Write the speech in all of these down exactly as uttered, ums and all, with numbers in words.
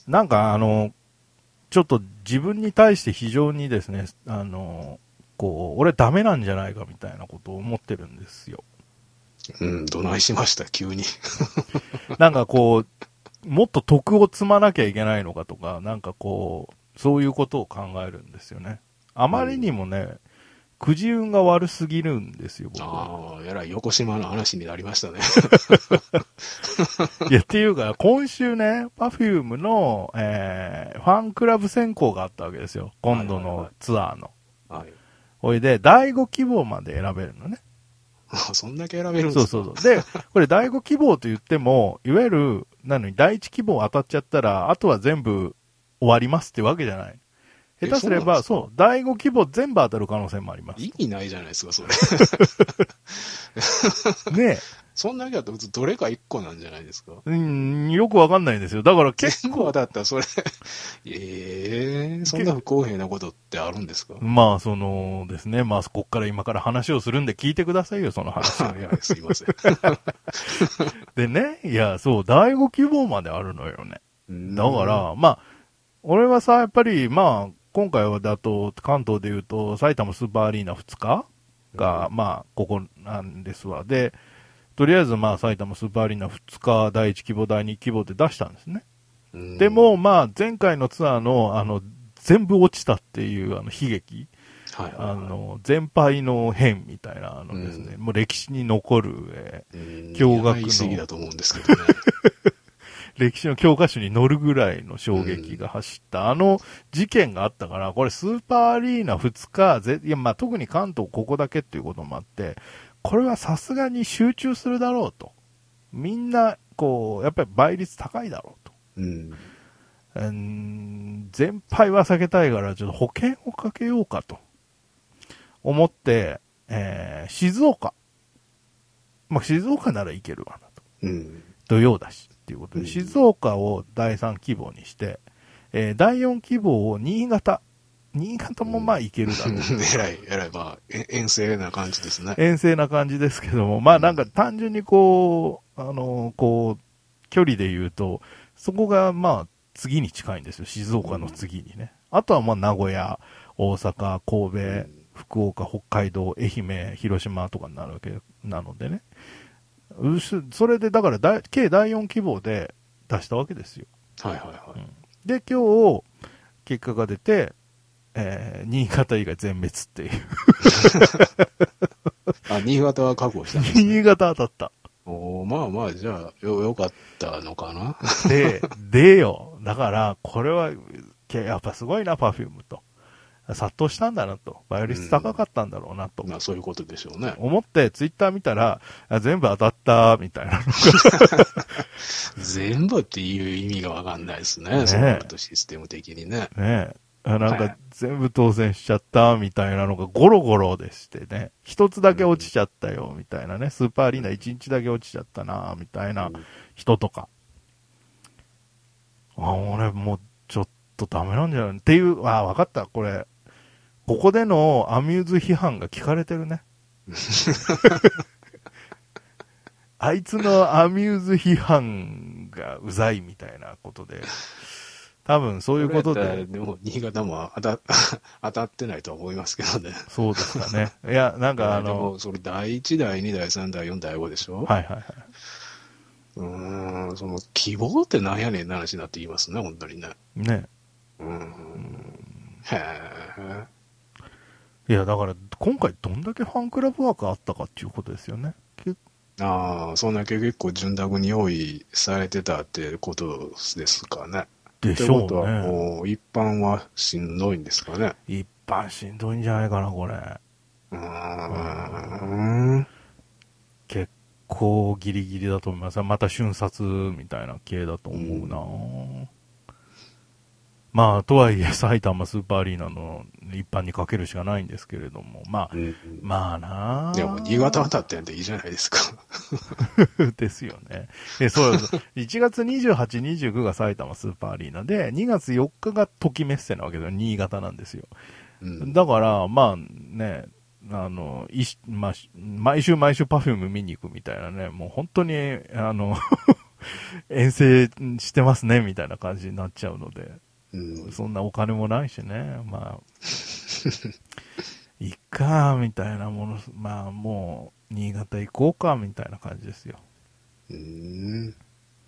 なんかあの、ちょっと自分に対して非常にですね、あの、こう、俺ダメなんじゃないかみたいなことを思ってるんですよ。 うん、どないしました、急に。 なんかこう、もっと徳を積まなきゃいけないのかとか、なんかこう、そういうことを考えるんですよね。あまりにもね、くじ運が悪すぎるんですよ、僕は。 ああ、えらい横島の話になりましたね。 いや、っていうか、今週ね、パフュームの、えー、ファンクラブ選考があったわけですよ。今度のツアーの。 はい。 ほいで、だいご希望まで選べるのね。 あ、そんだけ選べるんですか？ そうそうそう。で、これだいご希望と言っても、いわゆる、なのにだいいち希望当たっちゃったら、あとは全部終わりますってわけじゃない。下手すれば、そう、だいご希望全部当たる可能性もあります。 意味ないじゃないですか、それ。 ねえ。 そんだけだとどれかいっこなんじゃないですか？ うん、よくわかんないんですよ。だから結構。 全部当たったらそれ、ええー、そんな不公平なことってあるんですか？ まあ、そのですね、まあ、こっから今から話をするんで聞いてくださいよ、その話を。 はいはい、すいません。 でね、いや、そう、だいご希望まであるのよね。だかだら、まあ、俺はさ、やっぱり、まあ、今回はだと、関東で言うと、埼玉スーパーアリーナふつかが、まあ、ここなんですわ。で、とりあえず、まあ、埼玉スーパーアリーナふつか、だいいち希望、だいに希望で出したんですね。でも、まあ、前回のツアーの、あの、全部落ちたっていう、あの、悲劇。 はいはいはい、 あの、全敗の変みたいな、あのですね、もう歴史に残る、えー、驚愕の。 言い過ぎだと思うんですけどね。 歴史の教科書に載るぐらいの衝撃が走った、あの事件があったから、これスーパーアリーナふつか、ぜいやまあ特に関東ここだけっていうこともあって、これはさすがに集中するだろうと。みんな、こう、やっぱり倍率高いだろうと。 うん。 うん、全敗は避けたいから、ちょっと保険をかけようかと思って、えー、静岡。まあ、静岡ならいけるわなと。 うん。 土曜だし。っていうことで、静岡をだいさん希望にして、えー、だいよん希望を新潟。新潟もまあいけるだろう。 えらい、えらい、まあ、遠征な感じですね。 遠征な感じですけども、まあなんか単純にこう、あのー、こう、距離で言うと、そこがまあ次に近いんですよ。静岡の次にね。あとはまあ名古屋、大阪、神戸、福岡、北海道、愛媛、広島とかになるわけなのでね。それでだからだ計だいよん希望で出したわけですよ。 はいはいはい。うん、 で、今日、結果が出て、えー、新潟以外全滅っていう。 あ、新潟は確保したんですね。 新潟当たった。 おまあまあ、じゃあ、よ、よかったのかな。 で、でよ。だから、これは、やっぱすごいな、パフュームと。殺到したんだなと。バイオリス高かったんだろうなと。 まあそういうことでしょうね。 思って、ツイッター見たら、全部当たった、みたいなのが。 全部っていう意味がわかんないですね。ね、そうなるとシステム的にね。 ねえ。なんか、全部当選しちゃった、みたいなのがゴロゴロでしてね。一つだけ落ちちゃったよ、みたいなね。スーパーアリーナ一日だけ落ちちゃったな、みたいな人とか。あ、俺もう、ちょっとダメなんじゃないっていう、あ、わかった、これ。ここでのアミューズ批判が聞かれてるね。あいつのアミューズ批判がうざいみたいなことで。多分そういうことで。 でも、新潟も当た、当たってないとは思いますけどね。 そうですかね。いや、なんかあの。 でも、それだいいち、だいに、だいさん、だいよん、だいごでしょ？ はいはいはい。 うーん、その、希望ってなんやねんな話になって言いますね、本当にね。 ね。 うーん。へえ。 いや、だから、今回どんだけファンクラブワークあったかっていうことですよね。 ああ、そんだけ結構潤沢に用意されてたってことですかね。 でしょうね。ってことはもう、一般はしんどいんですかね。 一般しんどいんじゃないかな、これ。 うーん。 結構ギリギリだと思います。また瞬殺みたいな系だと思うな、うんまあ、とはいえ、埼玉スーパーアリーナの一般にかけるしかないんですけれども、まあ、うん、まあなあ。 いや、もう新潟当たってんでいいじゃないですか。 ですよね。え、そうです。いちがつにじゅうはち、にじゅうくが埼玉スーパーアリーナで、にがつよっかがときメッセなわけですよ。新潟なんですよ。うん、だから、まあね、あの、いまあ、毎週毎週パフューム見に行くみたいなね、もう本当に、あの、 遠征してますね、みたいな感じになっちゃうので。 うん、 そんなお金もないしね。まあ、いっか、みたいなもの、まあもう、新潟行こうか、みたいな感じですよ。 うーん。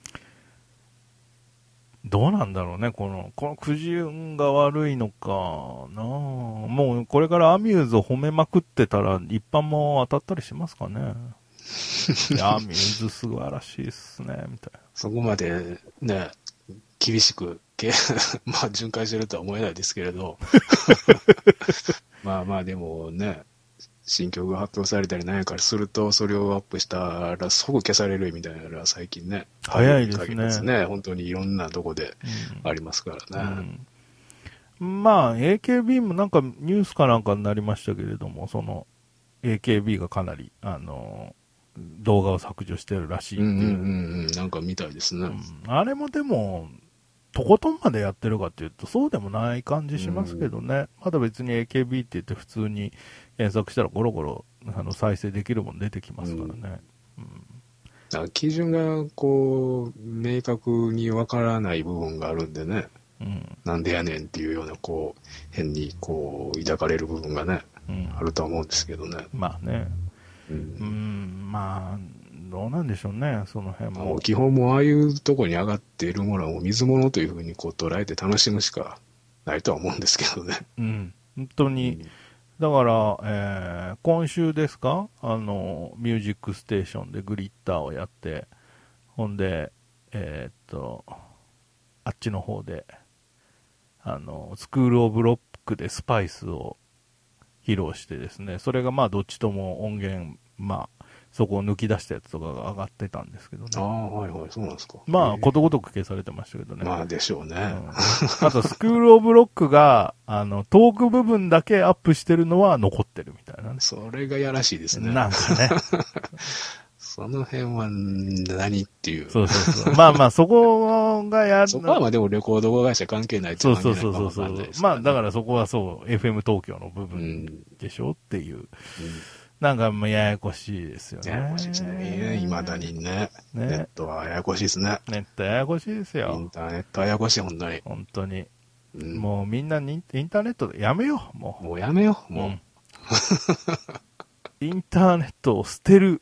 どうなんだろうね、この、このくじ運が悪いのかな。もうこれからアミューズを褒めまくってたら一般も当たったりしますかね。いや、アミューズ素晴らしいっすね、みたいな。 そこまでね、厳しく、けまあ、巡回してるとは思えないですけれど。まあまあ、でもね、新曲が発表されたりなんやからすると、それをアップしたら即消されるみたいなのが最近ね。 早いですね限りですね。本当にいろんなとこでありますからね。 うん、まあ、エーケービー もなんかニュースかなんかになりましたけれども、その、エーケービー がかなり、あの、動画を削除してるらしいっていう。 うんうんうんうん、なんかみたいですね。 うん、あれもでも、とことんまでやってるかっていうと、そうでもない感じしますけどね。うん、まだ別に エーケービー って言って普通に検索したらゴロゴロあの再生できるもの出てきますからね。うんうん、 だから基準がこう、明確にわからない部分があるんでね。うん、なんでやねんっていうような、こう、変にこう、抱かれる部分がね、うん、あるとは思うんですけどね。 まあね。うん、うんまあ、どうなんでしょうね、その辺も。 もう基本もああいうとこに上がっているものはもう水物というふうにこう捉えて楽しむしかないとは思うんですけどね。 うん、本当に。うん、だから、えー、今週ですかあの、ミュージックステーションでグリッターをやって、ほんで、えー、っと、あっちの方で、あの、スクールオブロックでスパイスを披露してですね、それがまあどっちとも音源、まあ、そこを抜き出したやつとかが上がってたんですけどね。 ああ、はいはい、そうなんですか。 まあ、ことごとく消されてましたけどね。 まあでしょうね。うん、 あと、スクールオブロックが、あの、トーク部分だけアップしてるのは残ってるみたいなね。 それがやらしいですね。 なんかね。 その辺は何っていう。 そうそうそう。まあまあ、そこがやる。 そこはまあでもレコード会社関係ないって関係ないかもわかんないですからね。 まあだからそこはそう、エフエム 東京の部分でしょっていう。うん、なんかもうややこしいですよね。 ややこしいですね。未だにね。ねネットはややこしいですね。 ネットややこしいですよ。 インターネットはややこしい、本当に。 本当に。うん、もうみんなにインターネットでやめよう、もう。 もうやめよう、もう。うん、 インターネットを捨てる。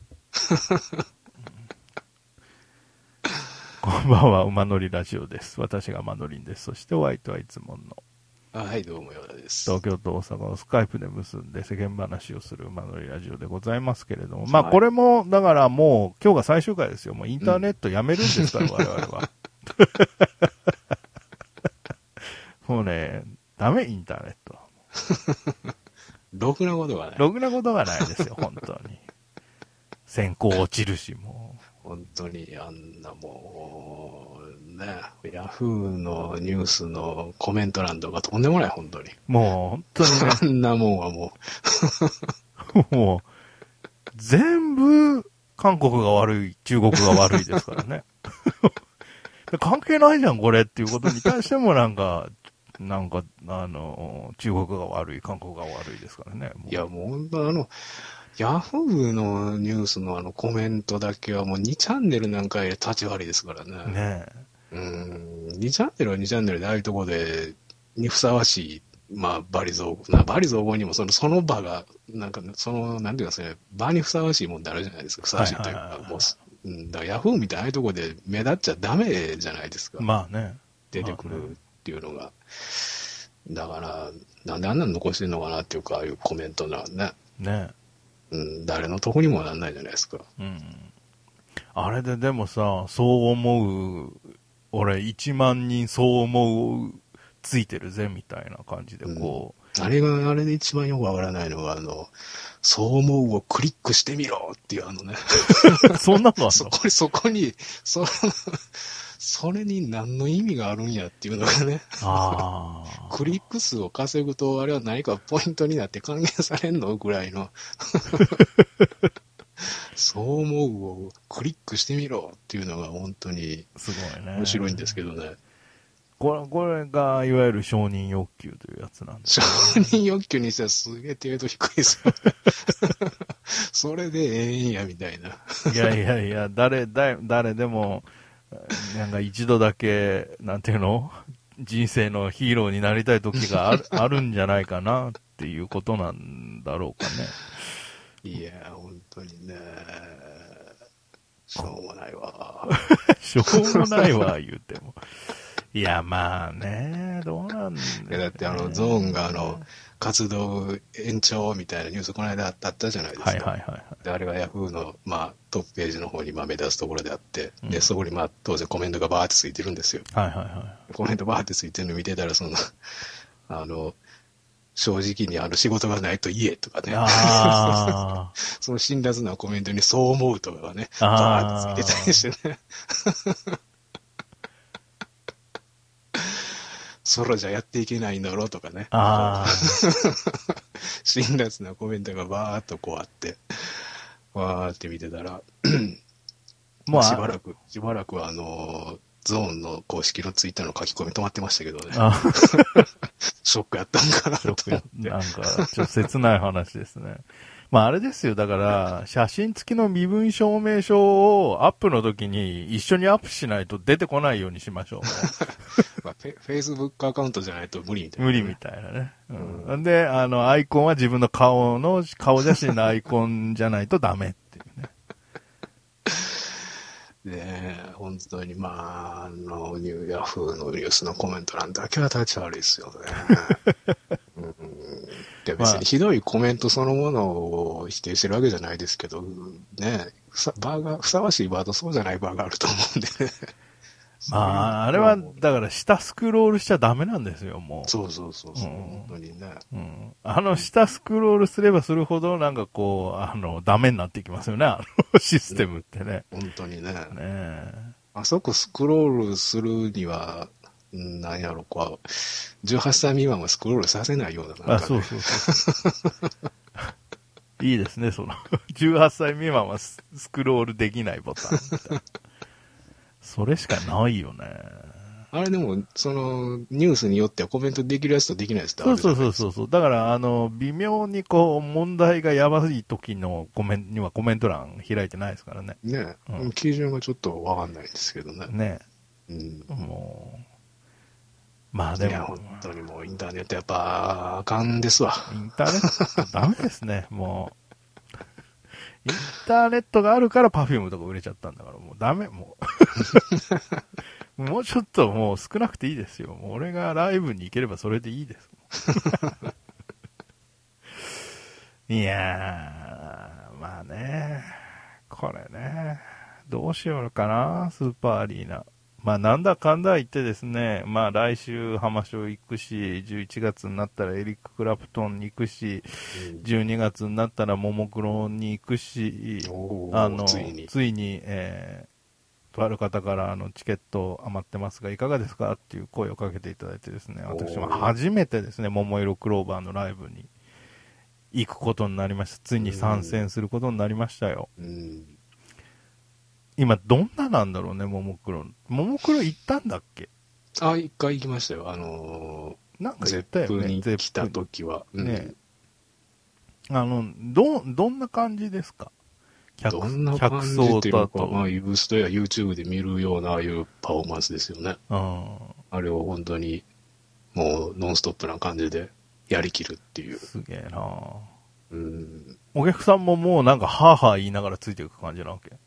こんばんは、馬乗りラジオです。私が馬乗りんです。そしてお相手はいつもの。 はい、どうもようです。 東京と大阪をスカイプで結んで世間話をする馬乗りラジオでございますけれども。まあこれも、だからもう今日が最終回ですよ。もうインターネットやめるんですから、うん、我々は。もうね、ダメ、インターネット。 ろくなことがない。 ろくなことがないですよ、本当に。先行落ちるし、もう。 本当にあんなもう、ね、ヤフーのニュースのコメント欄とかとんでもない、本当に。 もう本当にね。 あんなもんはもう。もう、全部、韓国が悪い、中国が悪いですからね。関係ないじゃん、これっていうことに対してもなんか、なんか、あの、中国が悪い、韓国が悪いですからね。 いや、もう本当あの、ヤフーのニュースのあのコメントだけはもうにチャンネルなんかより立ち悪いですからね。 ねえ。うん。にチャンネルはにチャンネルでああいうとこで、にふさわしい、まあ、バリ造語、バリ造語にもその、その場が、なんか、その、なんていうかですね、場にふさわしいもんってあるじゃないですか。ふさわしいというか、もう、うん、だからヤフーみたいなああいうとこで目立っちゃダメじゃないですか。 まあね。 出てくるっていうのが。だから、なんであんなの残してんのかなっていうか、ああいうコメントなね。 ねうん、誰のとこにもなんないじゃないですか。 うん。あれででもさ、そう思う、俺いちまん人そう思うついてるぜみたいな感じでこう、うん。あれが、あれで一番よくわからないのが、あの、そう思うをクリックしてみろっていうあのね。 そんなのあんの？ そこに、そこに、そ、それに何の意味があるんやっていうのがね。 あクリック数を稼ぐと、あれは何かポイントになって還元されんのぐらいの。そう思うをクリックしてみろっていうのが本当にすごいね。 面白いんですけどね。 これ、これがいわゆる承認欲求というやつなんです、 ね。承認欲求にしてはすげえ程度低いですよ。それでええんやみたいな。 いやいやいや、誰、誰、誰でも、 なんか一度だけ、なんていうの人生のヒーローになりたい時がある、あるんじゃないかなっていうことなんだろうかね。 いや、本当にね、しょうもないわ。 しょうもないわ、言うても。いや、まあね、どうなんだ、ね、 いやだってあの、ゾーンがあの、活動延長みたいなニュースこの間あったじゃないですか。 はいはいはい、はい。 で、あれがヤフーの、まあ、トップページの方にまあ目立つところであって、 うん、 で、そこにまあ、当然コメントがバーってついてるんですよ。 はいはいはい。 コメントバーってついてるの見てたら、その、あの、正直にあの仕事がないと言えとかね。 あその辛辣なコメントにそう思うとかがね、バーってついてたりしてね。ソロじゃやっていけないんだろうとかね。 あ辛辣なコメントがバーっとこうあって、わーって見てたら、もうしばらく、しばらくはあの、ゾーンの公式のツイッターの書き込み止まってましたけどね。ショックやったんかなと思って。 なんか、ちょっと切ない話ですね。まああれですよ、だから、写真付きの身分証明書をアップの時に一緒にアップしないと出てこないようにしましょう。 まあ、フェイスブックアカウントじゃないと無理みたいな、 ね。無理みたいなね。うん。で、あの、アイコンは自分の顔の、顔写真のアイコンじゃないとダメっていうね。 ねえ、本当に、まあ、あの、ニューヤフーのニュースのコメント欄だけは立ち悪いですよね。うん、いや別にひどいコメントそのものを否定してるわけじゃないですけど、ね、バーが、ふさわしいバーとそうじゃないバーがあると思うんでね。 まあ、あれは、だから下スクロールしちゃダメなんですよ、もう。 そうそうそうそう、うん、本当にね。 うん。あの下スクロールすればするほど、なんかこう、あの、ダメになっていきますよね、あのシステムってね。 本当にね。ねえ。 あそこスクロールするには、なんやろ、こう、じゅうはっさい未満はスクロールさせないような、なんか、ね。 あ、そうそうそう。いいですね、その、じゅうはっさい未満はスクロールできないボタンみたいな。それしかないよね。 あれでも、その、ニュースによってはコメントできるやつとできないやつってあるじゃないですか。 そうそうそうそう。だから、あの、微妙にこう、問題がやばい時のコメントにはコメント欄開いてないですからね。 ねえ。うん、基準がちょっとわかんないんですけどね。 ねえ。うん。 もう、まあでも。 いや、本当にもうインターネットやっぱ、あかんですわ。 インターネットダメですね、もう。インターネットがあるからパフュームとか売れちゃったんだから、もうダメ、もう。もうちょっともう少なくていいですよ。もう俺がライブに行ければそれでいいです。いやー、まあね。これね。どうしようかな、スーパーアリーナ。まあなんだかんだ言ってですね、まあ来週浜松行くし、じゅういちがつになったらエリック・クラプトンに行くし、じゅうにがつになったらももクロに行くし、あの、ついに、ついにえー、とある方からあのチケット余ってますがいかがですかっていう声をかけていただいてですね、私も初めてですね、桃色クローバーのライブに行くことになりました。ついに参戦することになりましたよ。うん、今どんななんだろうね、ももクロ。ももクロ行ったんだっけ？ あ、一回行きましたよ。あのー、 なんか行ったよね。 ゼップに来た時は。 ね、うん、あの、ど、どんな感じですか？ どんな感じっていうか、まあ、ユーストや YouTube で見るような、ああいうパフォーマンスですよね。うん、あれを本当に、もう、ノンストップな感じでやりきるっていう。 すげえなぁ。 うん。 お客さんももうなんか、はぁはぁ言いながらついていく感じなわけ？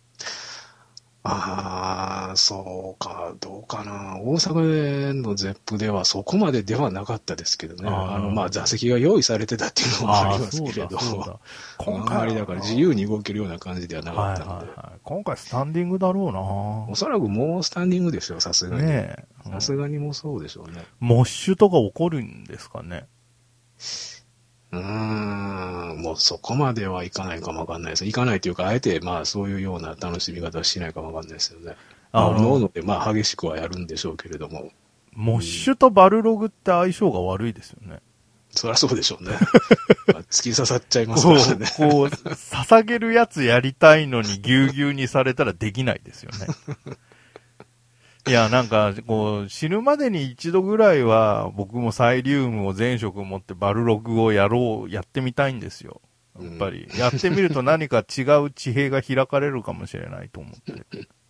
ああ、そうか、どうかな。大阪のゼップではそこまでではなかったですけどね。あ, あの、まあ、座席が用意されてたっていうのもありますけれど。今回あんまりだから自由に動けるような感じではなかったので。はいはいはい、 今回スタンディングだろうな。 おそらくもうスタンディングでしょう、さすがに。ねえ。さすがにもうそうでしょうね。 モッシュとか起こるんですかね。 うーん、もうそこまではいかないかもわかんないです。いかないというか、あえてまあそういうような楽しみ方はしないかもわかんないですよね。あの、ののでまあ激しくはやるんでしょうけれども。 モッシュとバルログって相性が悪いですよね。 そりゃそうでしょうね。まあ、突き刺さっちゃいますからね。 こう、こう、捧げるやつやりたいのにぎゅうぎゅうにされたらできないですよね。いや、なんか、こう、死ぬまでに一度ぐらいは、僕もサイリウムを全色持ってバルログをやろう、やってみたいんですよ。やっぱり。うん、やってみると何か違う地平が開かれるかもしれないと思って。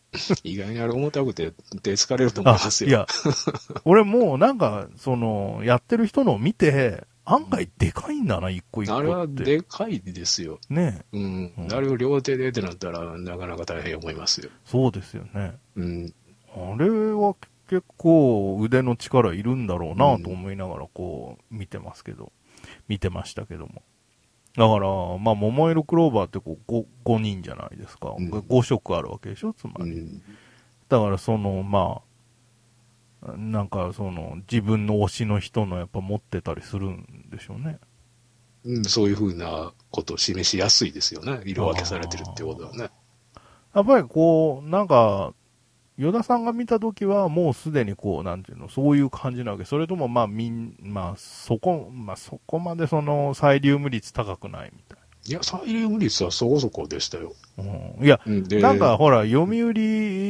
意外にあれ重たくて手疲れると思いますよ。 いや、俺もうなんか、その、やってる人のを見て、案外でかいんだな、一個一個って。 あれはでかいですよ。 ねうん。 うんあれを両手でってなったら、なかなか大変思いますよ。 そうですよね。 うん。 あれは結構腕の力いるんだろうなと思いながらこう見てますけど、見てましたけども。だから、まあ、桃色クローバーってこう 5, ごにんじゃないですか。 うん、 ご色あるわけでしょ、つまり。 うん、 だからその、まあ、なんかその自分の推しの人のやっぱ持ってたりするんでしょうね。 うん、そういうふうなことを示しやすいですよね。色分けされてるってことはね。 やっぱりこう、なんか、与田さんが見たときはもうすでにこう、なんていうの、そういう感じなわけ。それともまあみん、まあそこ、まあそこまでそのサイリウム率高くないみたいいや、サイリウム率はそこそこでしたよ。 な。うん、いや、 うん、で、 なんかほら、読売、い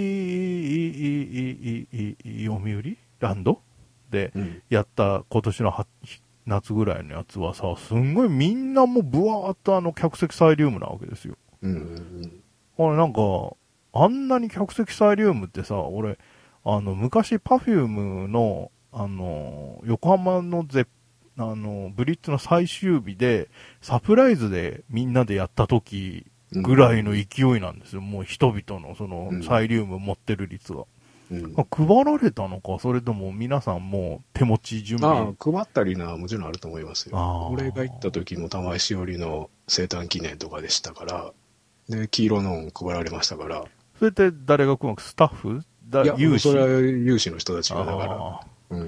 いいい読売ランドでうん、 やった今年のは夏ぐらいのやつはさ、すんごいみんなもうブワーっとあの客席サイリウムなわけですよ。 うん、 俺なんか、あんなに客席サイリウムってさ、俺、あの、昔パフュームの、あの、横浜のゼあの、ブリッツの最終日で、サプライズでみんなでやった時ぐらいの勢いなんですよ。もう人々のその、サイリウム持ってる率が。うん、配られたのか、それとも皆さんもう手持ち準備。 ああ、配ったりな、もちろんあると思いますよ。俺が行った時も玉井しおりの生誕記念とかでしたから、で、黄色の配られましたから。 それって誰が配るスタッフだいや、 有志それは有志の人たちが、だから。うん。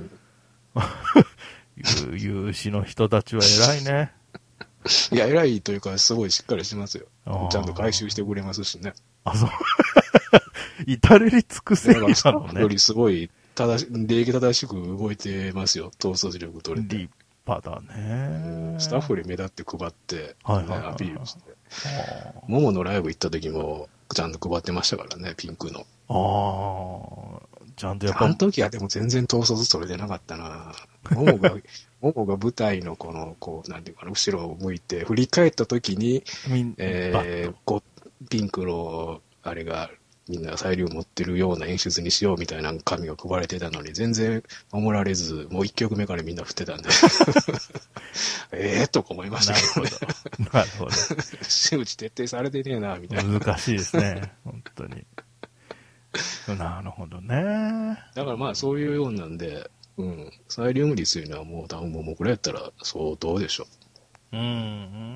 有志の人たちは偉いね。 いや、偉いというか、すごいしっかりしてますよ。ちゃんと回収してくれますしね。 あ、そう。至れり尽くせりなのね。スタッフよりすごい、正し、礼儀正しく動いてますよ。統率力取れて。 立派だね。 スタッフに目立って配って、 はいはいはい、 アピールして。モモのライブ行った時も、ちゃんと配ってましたからね、ピンクの。 ああ、ちゃんとやっぱ。 あの時はでも全然統率取れてなかったな。モモが、モモが舞台のこの、こう、なんていうかな、後ろを向いて、振り返った時に、えー、こう、ピンクの、あれが、みんなサイリウム持ってるような演出にしようみたいな紙が配られてたのに、全然守られず、もう一曲目からみんな振ってたんで。ええとか思いましたけどね。 なるほど。 周知徹底されてねえな、みたいな。 難しいですね。本当に。なるほどね。 だからまあそういうようなんで、うん。サイリウム率というのはもう多分もうこれやったら相当でしょ。 うん。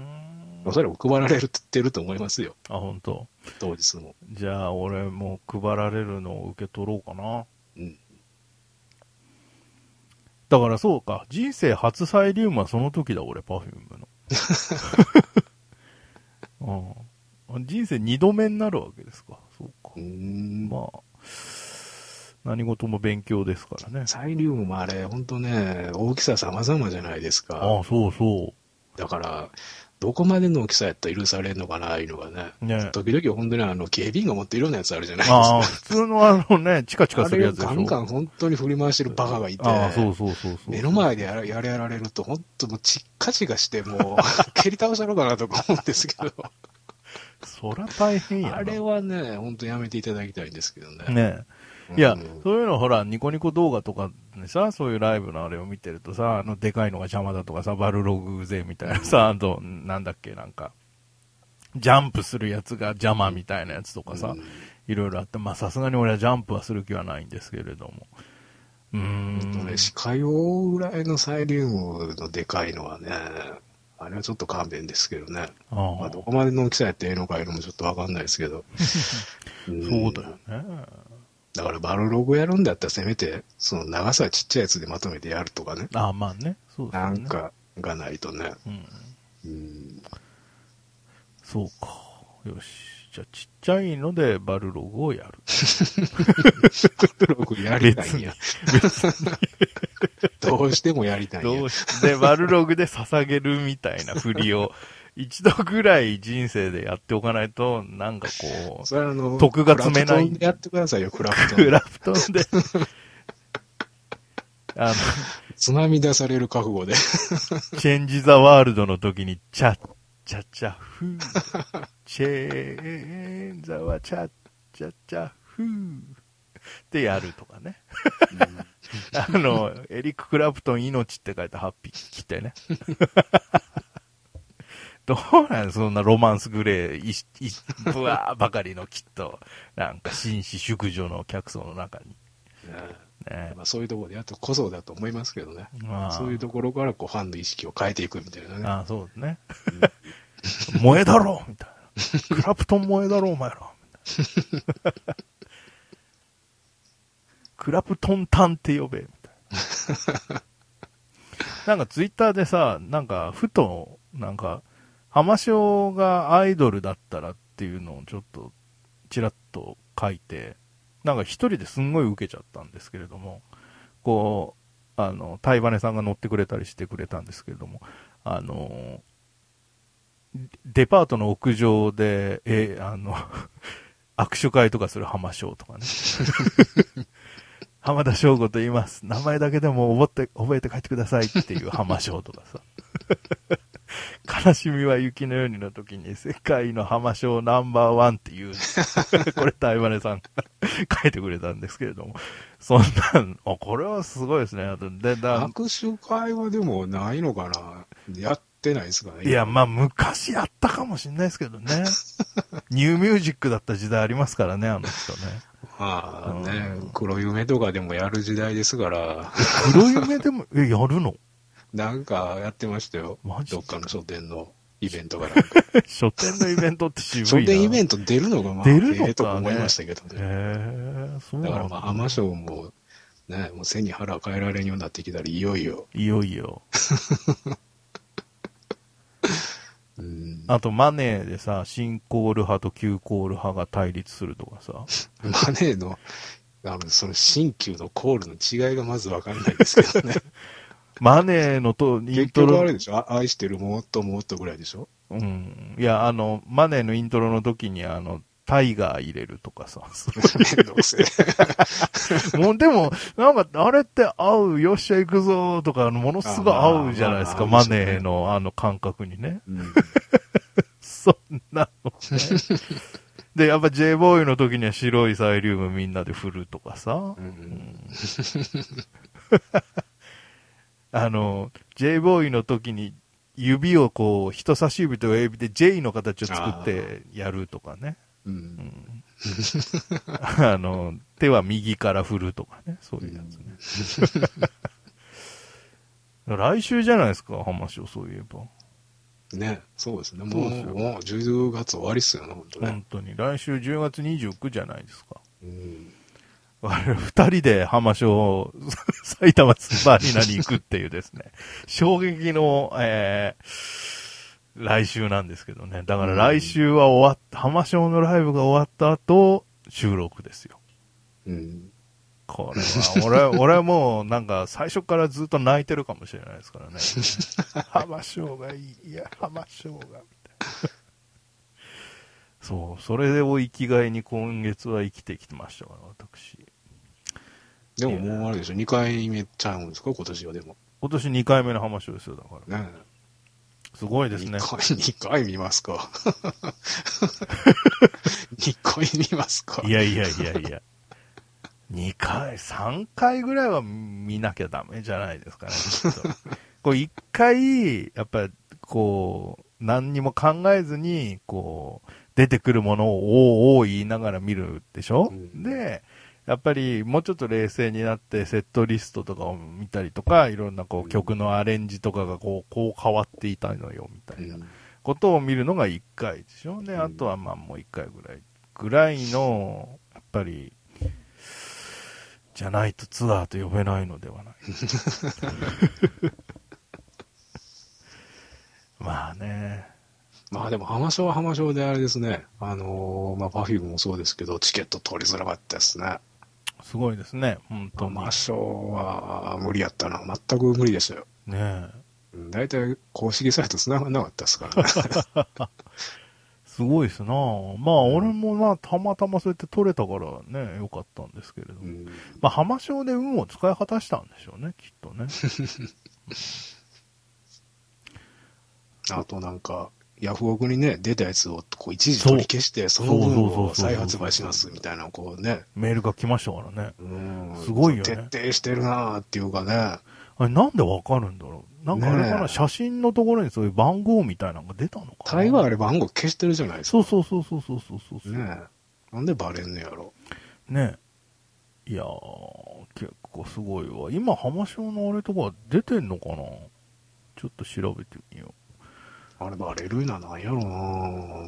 おそらく配られてると思いますよ。 あ、本当。 当日も。 じゃあ俺も配られるのを受け取ろうかな。 うん。 だからそうか。人生初サイリウムはその時だ、俺、パフュームの。うん。人生二度目になるわけですか。そうか。 うーん。 まあ、何事も勉強ですからね。 サイリウムもあれ、ほんとね、大きさ様々じゃないですか。 ああ、そうそう。 だから、どこまでの大きさやったら許されるのかな、ああいうのがね。ね。時々本当にあの、警備員が持っているようなやつあるじゃないですか。 ああ、普通のあのね、チカチカするやつでしょ。 あれガンガン本当に振り回してるバカがいて。 ああ、そうそうそうそう。 目の前でやらやれられると、本当もうチッカチカして、もう、蹴り倒したのかなとか思うんですけど。 そりゃ大変やな。 あれはね、本当やめていただきたいんですけどね。 ねえ。いや、うん、そういうのほら、ニコニコ動画とかでさ、そういうライブのあれを見てるとさ、あの、でかいのが邪魔だとかさ、バルログ勢みたいなさ、あと、なんだっけ、なんか、ジャンプするやつが邪魔みたいなやつとかさ、うん、いろいろあって、まあさすがに俺はジャンプはする気はないんですけれども。うーん。 ね、視界を覆うぐらいのサイリウムのでかいのはね、あれはちょっと勘弁ですけどね。あまあ、どこまでの大きさやってええのかいうのもちょっとわかんないですけど。 うん、そうだよね。 だからバルログやるんだったらせめて、その長さちっちゃいやつでまとめてやるとかね。 ああ、まあね。そうですね。 なんかがないとね。 うん。 うん、 そうか。よし。じゃあちっちゃいのでバルログをやる。 バルログやりたいんや。別に。どうしてもやりたいんや。 どうして、バルログで捧げるみたいな振りを。一度ぐらい人生でやっておかないと、なんかこう、 それあの徳が積めない。 クラプトンでやってくださいよ、クラプトン。 クラプトンで。あの、 津波出される覚悟で。 チェンジザワールドの時に、チャッチャチャフー。チェンザワチャッチャチャふーってやるとかね。あの、エリック・クラプトン命って書いたハッピー着てね。どうなんそんなロマンスグレー、いし、いし、ブワーばかりのきっと、なんか紳士淑女の客層の中に。ね、 まあ、そういうところでやってこそだと思いますけどね。 まあ、 そういうところからこうファンの意識を変えていくみたいなね。 ああ、そうですね。うん、萌えだろみたいな。クラプトン萌えだろお前ら。みたいなクラプトンタンって呼べ。みたいな。なんかツイッターでさ、なんかふと、なんか、浜翔がアイドルだったらっていうのをちょっとちらっと書いて、なんか一人ですんごい受けちゃったんですけれども、こう、あの、タイバネさんが乗ってくれたりしてくれたんですけれども、あの、デパートの屋上で、え、あの、握手会とかする浜翔とかね。浜田省吾と言います。名前だけでも覚えて、覚えて帰ってくださいっていう浜翔とかさ。悲しみは雪のようにの時に世界の浜翔ナンバーワンっていう、これタイバネさんが書いてくれたんですけれども、そんなん、あ、これはすごいですね。あとでだ握手会はでもないのかなやってないですかね。 いや、まあ昔やったかもしれないですけどね。ニューミュージックだった時代ありますからね、あの人ね。 まあね、黒夢とかでもやる時代ですから。 黒夢でも、え、やるのなんかやってましたよ。 マジどっかの書店のイベントがなんか。 書店のイベントって渋いな。 書店イベント出るのがまあ、 出るのかねええと思いましたけどね。 へえ、そうなんだ。 だからまあ、浜章も、ね、もう背に腹変えられんようになってきたらいよいよ。 いよいよ。 うん、 あと、マネーでさ、新コール派と旧コール派が対立するとかさ。 マネーの、あの、その新旧のコールの違いがまずわかんないですけどね。 マネーのと、イン結トロ。 局あれでしょあ愛してるもっともっとぐらいでしょうん。いや、あの、マネーのイントロの時に、あの、タイガー入れるとかさ。 めんどくせえ。 もうでも、なんか、あれって合う、よっしゃ行くぞとか、ものすごい合うじゃないですか、マネーのあの感覚にね。うん、そんなのね。で、やっぱ J ボーイの時には白いサイリウムみんなで振るとかさ。うんうん、あの、J ボーイの時に指をこう、人差し指と親指で J の形を作ってやるとかね。うん、あの、手は右から振るとかね。そういうやつね。来週じゃないですか、浜翔、そういえば。 ね、そうですね。もう、もうじゅうがつ終わりっすよね、本当ね。 本当に。来週じゅうがつにじゅうくじゃないですか。 うん。 二人で浜翔、埼玉スーパーアリーナに行くっていうですね、衝撃の、えー、来週なんですけどね。だから来週は終わっ、浜翔のライブが終わった後、収録ですよ。うん。これは、俺、俺はもうなんか最初からずっと泣いてるかもしれないですからね。浜翔がいい、いや、浜翔が、みたいな。そう、それを生きがいに今月は生きてきてましたから、私。 でももうあれでしょ、にかいめちゃうんですか、今年はでも。 今年にかいめの浜翔ですよ、だから。ね、すごいですね。 にかい、にかい見ますか。にかい見ますか。 いやいやいやいや。にかい、さんかいぐらいは見なきゃダメじゃないですかね、きっと。こういっかい、やっぱり、こう、何にも考えずに、こう、出てくるものをおーおー言いながら見るでしょ、うん、で、やっぱりもうちょっと冷静になってセットリストとかを見たりとか、いろんなこう曲のアレンジとかがこう、こう変わっていたのよ、みたいなことを見るのがいっかいでしょ。で、あとはまあもういっかいぐらい、ぐらいの、やっぱり、じゃないとツアーと呼べないのではない。まあね。 まあでも浜翔は浜翔であれですね。あのー、まあ Perfume もそうですけど、チケット取りづらかったですね。 すごいですね、本当に。 浜翔は無理やったな。全く無理でしたよ。ねえ。だいたい公式サイト繋がんなかったですからね。 すごいですなぁ。まあ、俺もまあ、たまたまそうやって取れたからね、よかったんですけれども。うん、まあ、浜翔で運を使い果たしたんでしょうね、きっとね。 あとなんか、 ヤフオクにね、出たやつをこう一時取り消して、その分を再発売しますみたいな、こうね。 メールが来ましたからね。 うん。 すごいよね。 徹底してるなーっていうかね。あれなんでわかるんだろう。なんかあれかな、写真のところにそういう番号みたいなのが出たのかな。 大概あれ番号消してるじゃないですか。 そうそうそうそうそうそうそう。 ねえ。なんでバレんねやろ。 ねえ。いやー、結構すごいわ。今、浜省のあれとか出てんのかな。ちょっと調べてみよう。 あれバレるな、なんやろな。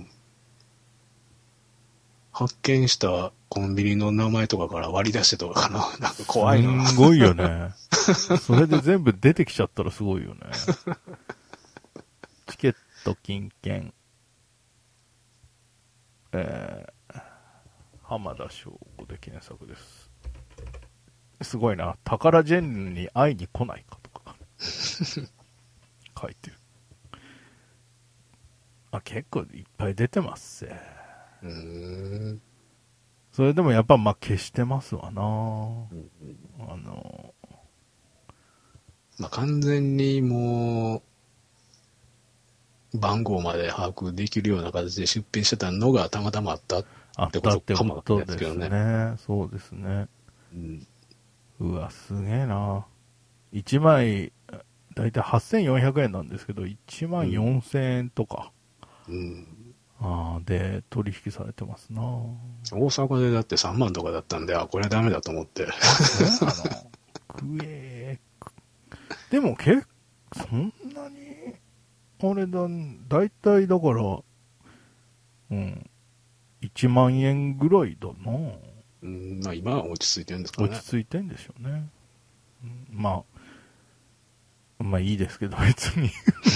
発見したコンビニの名前とかから割り出してとかかな。なんか怖いな。 すんごいよね。それで全部出てきちゃったらすごいよね。チケット金券。えー、浜田省吾で検索です。すごいな。宝ジェンヌに会いに来ないかとか。書いてる。あ、結構いっぱい出てますぜ。 うーん。 それでもやっぱまあ消してますわな、うん、あのまあ、完全にもう番号まで把握できるような形で出品してたのがたまたまあったってことかもわかんないですけどね。 ね。そうですね。 うん、 うわ、すげえな。いちまい、だいたいはっせんよんひゃくえんなんですけど、いちまんよんせんえんとか、 うん、 あで取引されてますな。 大阪でだってさんまんとかだったんで、あ、これはダメだと思って。 そうなのくえー。でも結構、そんなに、あれだ、だいたいだから、うん、いちまんえんぐらいだな。 うん、まあ今は落ち着いてるんですかね。 落ち着いてんでしょうね。うん、まあ、まあいいですけど、別に。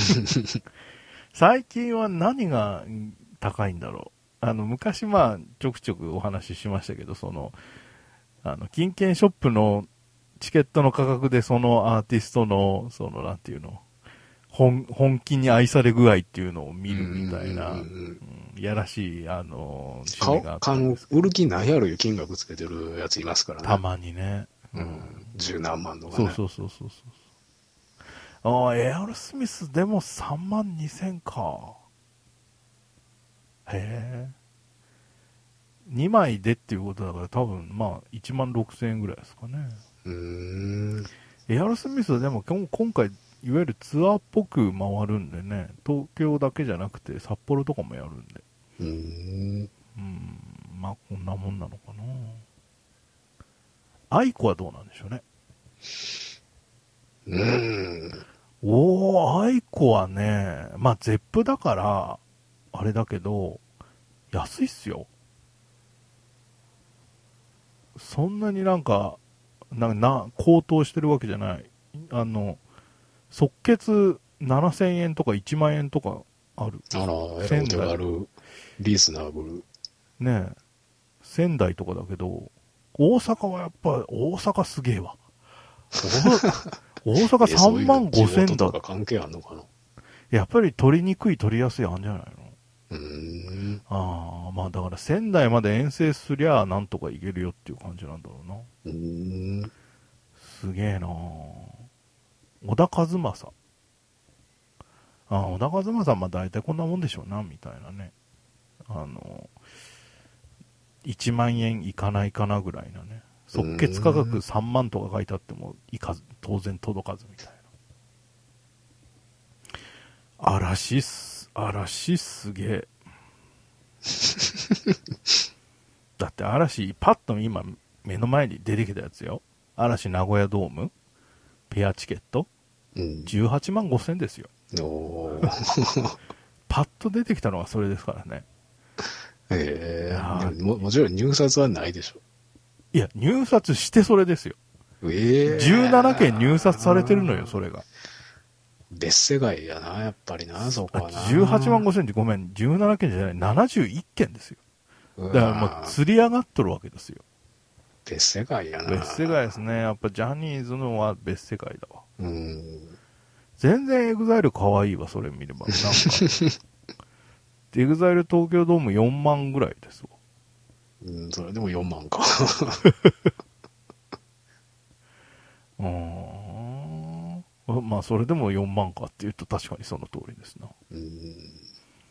最近は何が高いんだろう。あの、昔まあ、ちょくちょくお話ししましたけど、その、あの、金券ショップのチケットの価格でそのアーティストの、その、なんていうの、本、本気に愛され具合っていうのを見るみたいな、いやらしい、あの、趣味があったんですけど。 売る気ないやろいう金額つけてるやついますからね。 たまにね。 うん。十、うん、何万とかね。そうそうそうそうそう。ああ、エアロスミスでもさんまんにせんか。へえ。にまいでっていうことだから多分まあいちまんろくせんえんぐらいですかね。 うーん。 エアロスミスはでも今回いわゆるツアーっぽく回るんでね、東京だけじゃなくて札幌とかもやるんで。 うーん。 うん、まあこんなもんなのかな。アイコはどうなんでしょうね。 うーん。 おー、アイコはね、まあゼップだから、あれだけど、安いっすよ。そんなになんか、な、な、高騰してるわけじゃない。あの、即決ななせんえんとかいちまん円とかある。 あら、えらいお手軽、リーズナブル。 ねえ。仙台とかだけど、大阪はやっぱ、大阪すげえわ。大阪さんまんごせんだ。 とか関係あんのかな。 やっぱり取りにくい取りやすいあんじゃないの。 うーん。 ああ、まあだから仙台まで遠征すりゃなんとか行けるよっていう感じなんだろうな。 うーん。 すげえな小田和正。ああ、小田和正はまあ大体こんなもんでしょうな、みたいなね。あの、いちまんえんいかないかなぐらいなね。即決価格さんまんとか書いてあってもいかず、当然届かずみたいな。嵐っす、嵐すげえ。だって嵐、パッと今目の前に出てきたやつよ。嵐名古屋ドーム、ペアチケット、うん、じゅうはちまんごせんですよ。 おパッと出てきたのはそれですからね。 ええー、も、もちろん入札はないでしょ。 いや、入札してそれですよ。ええー。じゅうななけん入札されてるのよ、それが。 別世界やな、やっぱりな、そこはな。 じゅうはちまんごせんってごめん、じゅうななけんじゃない、ななじゅういっけんですよ。だからもう釣り上がっとるわけですよ。 別世界やな。 別世界ですね。やっぱジャニーズのは別世界だわ。 うん。 全然エグザイル可愛いわ、それ見れば。なんか。エグザイル東京ドームよんまんぐらいですわ。 うん、それでもよんまんか。 うーん。まあ、それでもよんまんかって言うと確かにその通りですな。 うん。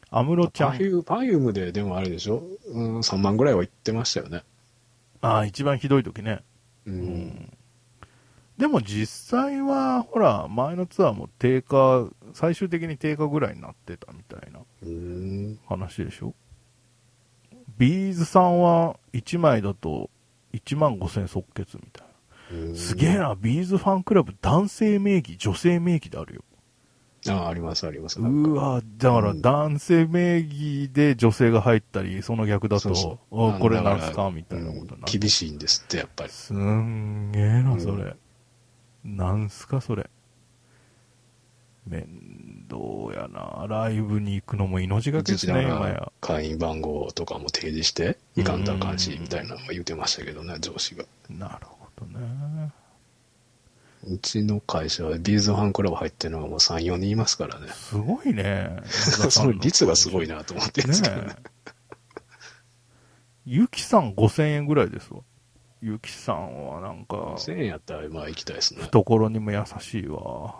安室ちゃん。 パフュー、パフュームででもあれでしょ、うん、さんまんぐらいは行ってましたよね。 ああ、一番ひどい時ね。 うん。 うん、でも実際は、ほら、前のツアーも定価、最終的に定価ぐらいになってたみたいな話でしょ。ビーズさんはいちまいだといちまんごせん即決みたいな。すげえな、ビーズファンクラブ男性名義、女性名義であるよ。 ああ、あります、あります。 うわ、だから男性名義で女性が入ったり、その逆だと、そうそう、これなんすかみたいなことになる、 うん。厳しいんですって、やっぱり。 すんげえな、それ。うん、なんすか、それ。面倒やな。ライブに行くのも命がけですね、今や。 会員番号とかも提示して、いかんとあかんし、みたいなの言ってましたけどね、上司が。 なるほどね。 うちの会社はビーズファンクラブ入ってるのがもうさん、よにんいますからね。 すごいね。 その率がすごいなと思ってるんですけどね。ねゆきさんごせんえんぐらいですわ。ゆきさんはなんか。 ごせんえんやったらまあ行きたいですね。 懐にも優しいわ。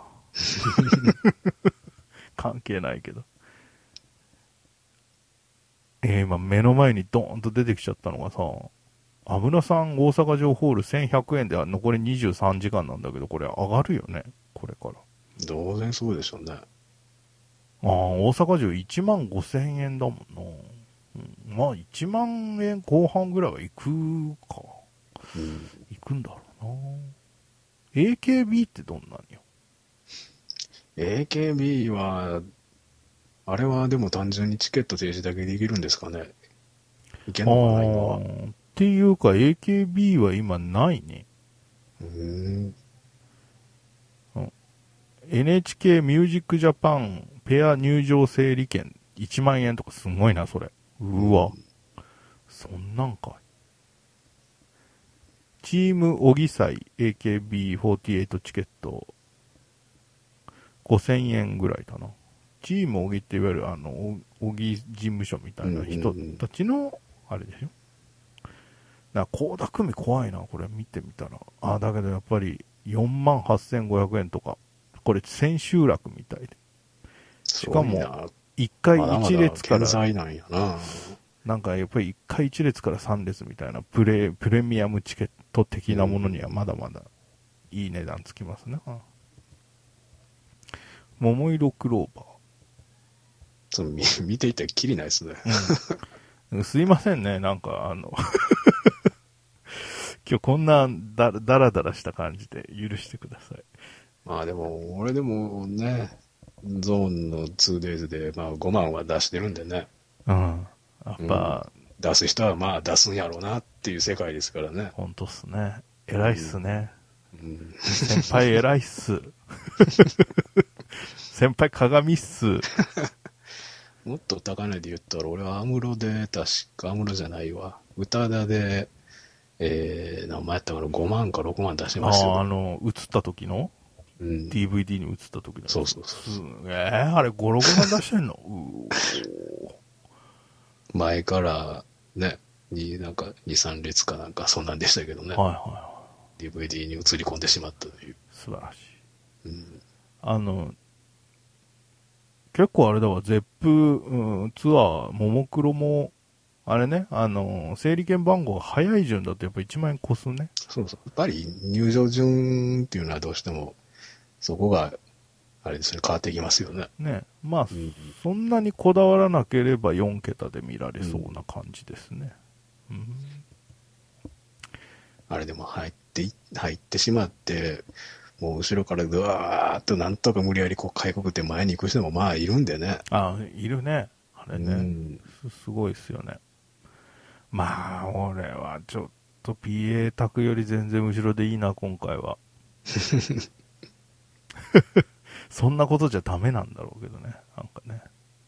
関係ないけど。えー、今目の前にドーンと出てきちゃったのがさ、安室さん大阪城ホールせんひゃくえんで残りにじゅうさんじかんなんだけど、これ上がるよね、これから。 当然そうでしょうね。ああ、大阪城いちまんごせんえんだもんな。うん、まあいちまんえんこう半ぐらいは行くか。うん、行くんだろうな。エーケービー ってどんなんよ。 エーケービー は、あれはでも単純にチケット提示だけできるんですかね。いけんのかな、今は。 っていうか エーケービー は今ないね。うーん。エヌエイチケー ミュージックジャパンペア入場整理券いちまんえんとかすごいな、それ。うわ。うん、そんなんかい。チームオギ祭 エーケービーフォーティーエイト チケットごせんえんぐらいだな。チームオギっていわゆるあの、オギ事務所みたいな人たちの、あれでしょ。な、倖田來未怖いな、これ見てみたら。あ、だけどやっぱりよんまんはっせんごひゃくえんとか、これ千秋楽みたいで。しかも、いっかいいち列から、 まだまだなんやな。 なんかやっぱりいっかいいち列からさん列みたいなプレ、プレミアムチケット的なものにはまだまだいい値段つきますね。うん、桃色クローバー。 その見、見ていたらきりないですね。 うん、すいませんね、なんかあの、今日こんなだだらだらした感じで許してください。 まあでも、俺でもね、ゾーンの ツーデイズ で、まあごまんは出してるんでね。 うん。やっぱ、 うん、出す人はまあ出すんやろうなっていう世界ですからね。 ほんとっすね。偉いっすね。 うんうん、 先輩偉いっす。先輩鏡っす。 もっと高値で言ったら、俺はアムロで、確かアムロじゃないわ。宇多田で、えー、名前やったからごまんかろくまん出してましたよ。 ああ、あの、映った時の、うん、ディーブイディー に映った時の。 そうそうそうそう。 えー、あれご、ろくまん出してんのう前からね、になんかに、さん列かなんかそんなんでしたけどね。 はいはいはい。 ディーブイディー に映り込んでしまったという。 素晴らしい。 うん、 あの、結構あれだわ、ゼップ、うん、ツアー、ももクロも、あれね、あの、整理券番号が早い順だとやっぱいちまんえん越すね。 そうそう。やっぱり入場順っていうのはどうしても、そこが、あれですね、変わってきますよね。 ね。まあ、うん、そんなにこだわらなければよん桁で見られそうな感じですね。うんうん、 あれでも入って、入ってしまって、もう後ろからぐわーっとなんとか無理やりこう開国って前に行く人もまあいるんでね。 ああ、いるね。あれね。うん、す, すごいっすよね。まあ、俺はちょっと ピーエー 卓より全然後ろでいいな、今回は。そんなことじゃダメなんだろうけどね。なんかね。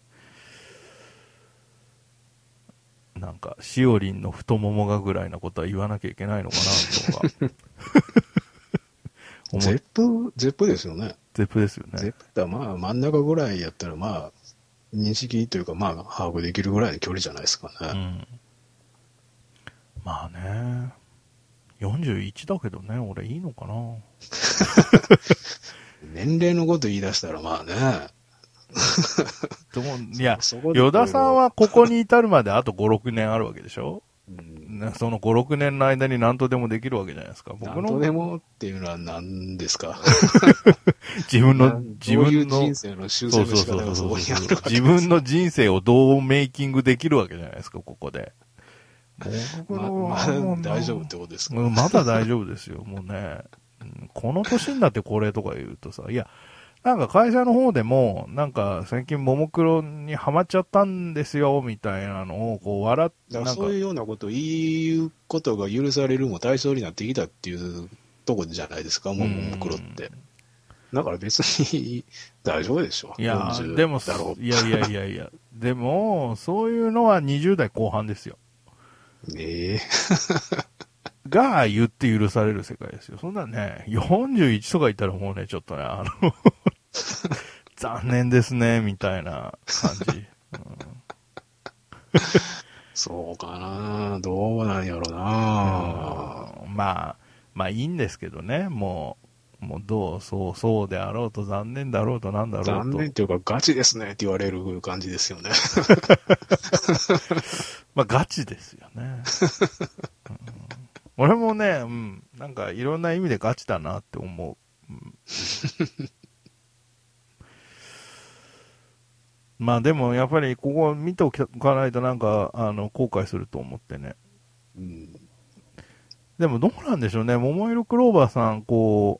なんか、しおりんの太ももがぐらいなことは言わなきゃいけないのかな、とか。 ゼップ、ゼップですよね。 ゼップですよね。 ゼップってまあ真ん中ぐらいやったらまあ、認識というかまあ把握できるぐらいの距離じゃないですかね。うん、 まあね。よんじゅういちだけどね、俺いいのかな。 年齢のこと言い出したらまあね。 と思う。いや、 そこで与田さんはここに至るまであとご、ろくねんあるわけでしょ。 うん、 ねそのご、ろくねんの間に何とでもできるわけじゃないですか。僕の何とでもっていうのは何ですか？ 自分の、 な自どういう分の人、生の修そう正の仕方がそうそうそうそこにあるわけです自分の人生をどうメイキングできるわけじゃないですか、ここで。僕ま、 のまはもうなだ大丈夫ってことですか？ うんまだ大丈夫ですよ、もうね。うんこの年になってこれとか言うとさ、いや、なんか会社の方でも、なんか最近ももクロにハマっちゃったんですよ、みたいなのをこう笑っ、 だからなんか、 そういうようなことを言うことが許されるも対象になってきたっていうとこじゃないですか、もうももクロって。だから別に大丈夫でしょ。 いやー、でもよんじゅうだろ、 いやいやいやいや、でも、そういうのはにじゅう代後半ですよ。 う。ねえ。 が言って許される世界ですよ。そんなね、よんじゅういちとか言ったらもうね、ちょっとね、あの、残念ですね、みたいな感じ。 そうかな。どうなんやろな。 うんまあ、まあいいんですけどね、もう、もうどう、そう、そうであろうと、残念だろうと、なんだろうと。 残念っていうかガチですねって言われる感じですよね。 まあガチですよね。うん俺もね、うん、なんかいろんな意味でガチだなって思う。うんまあでもやっぱりここ見ておかないとなんか、あの、後悔すると思ってね。 うん、 でもどうなんでしょうね。桃色クローバーさん、こ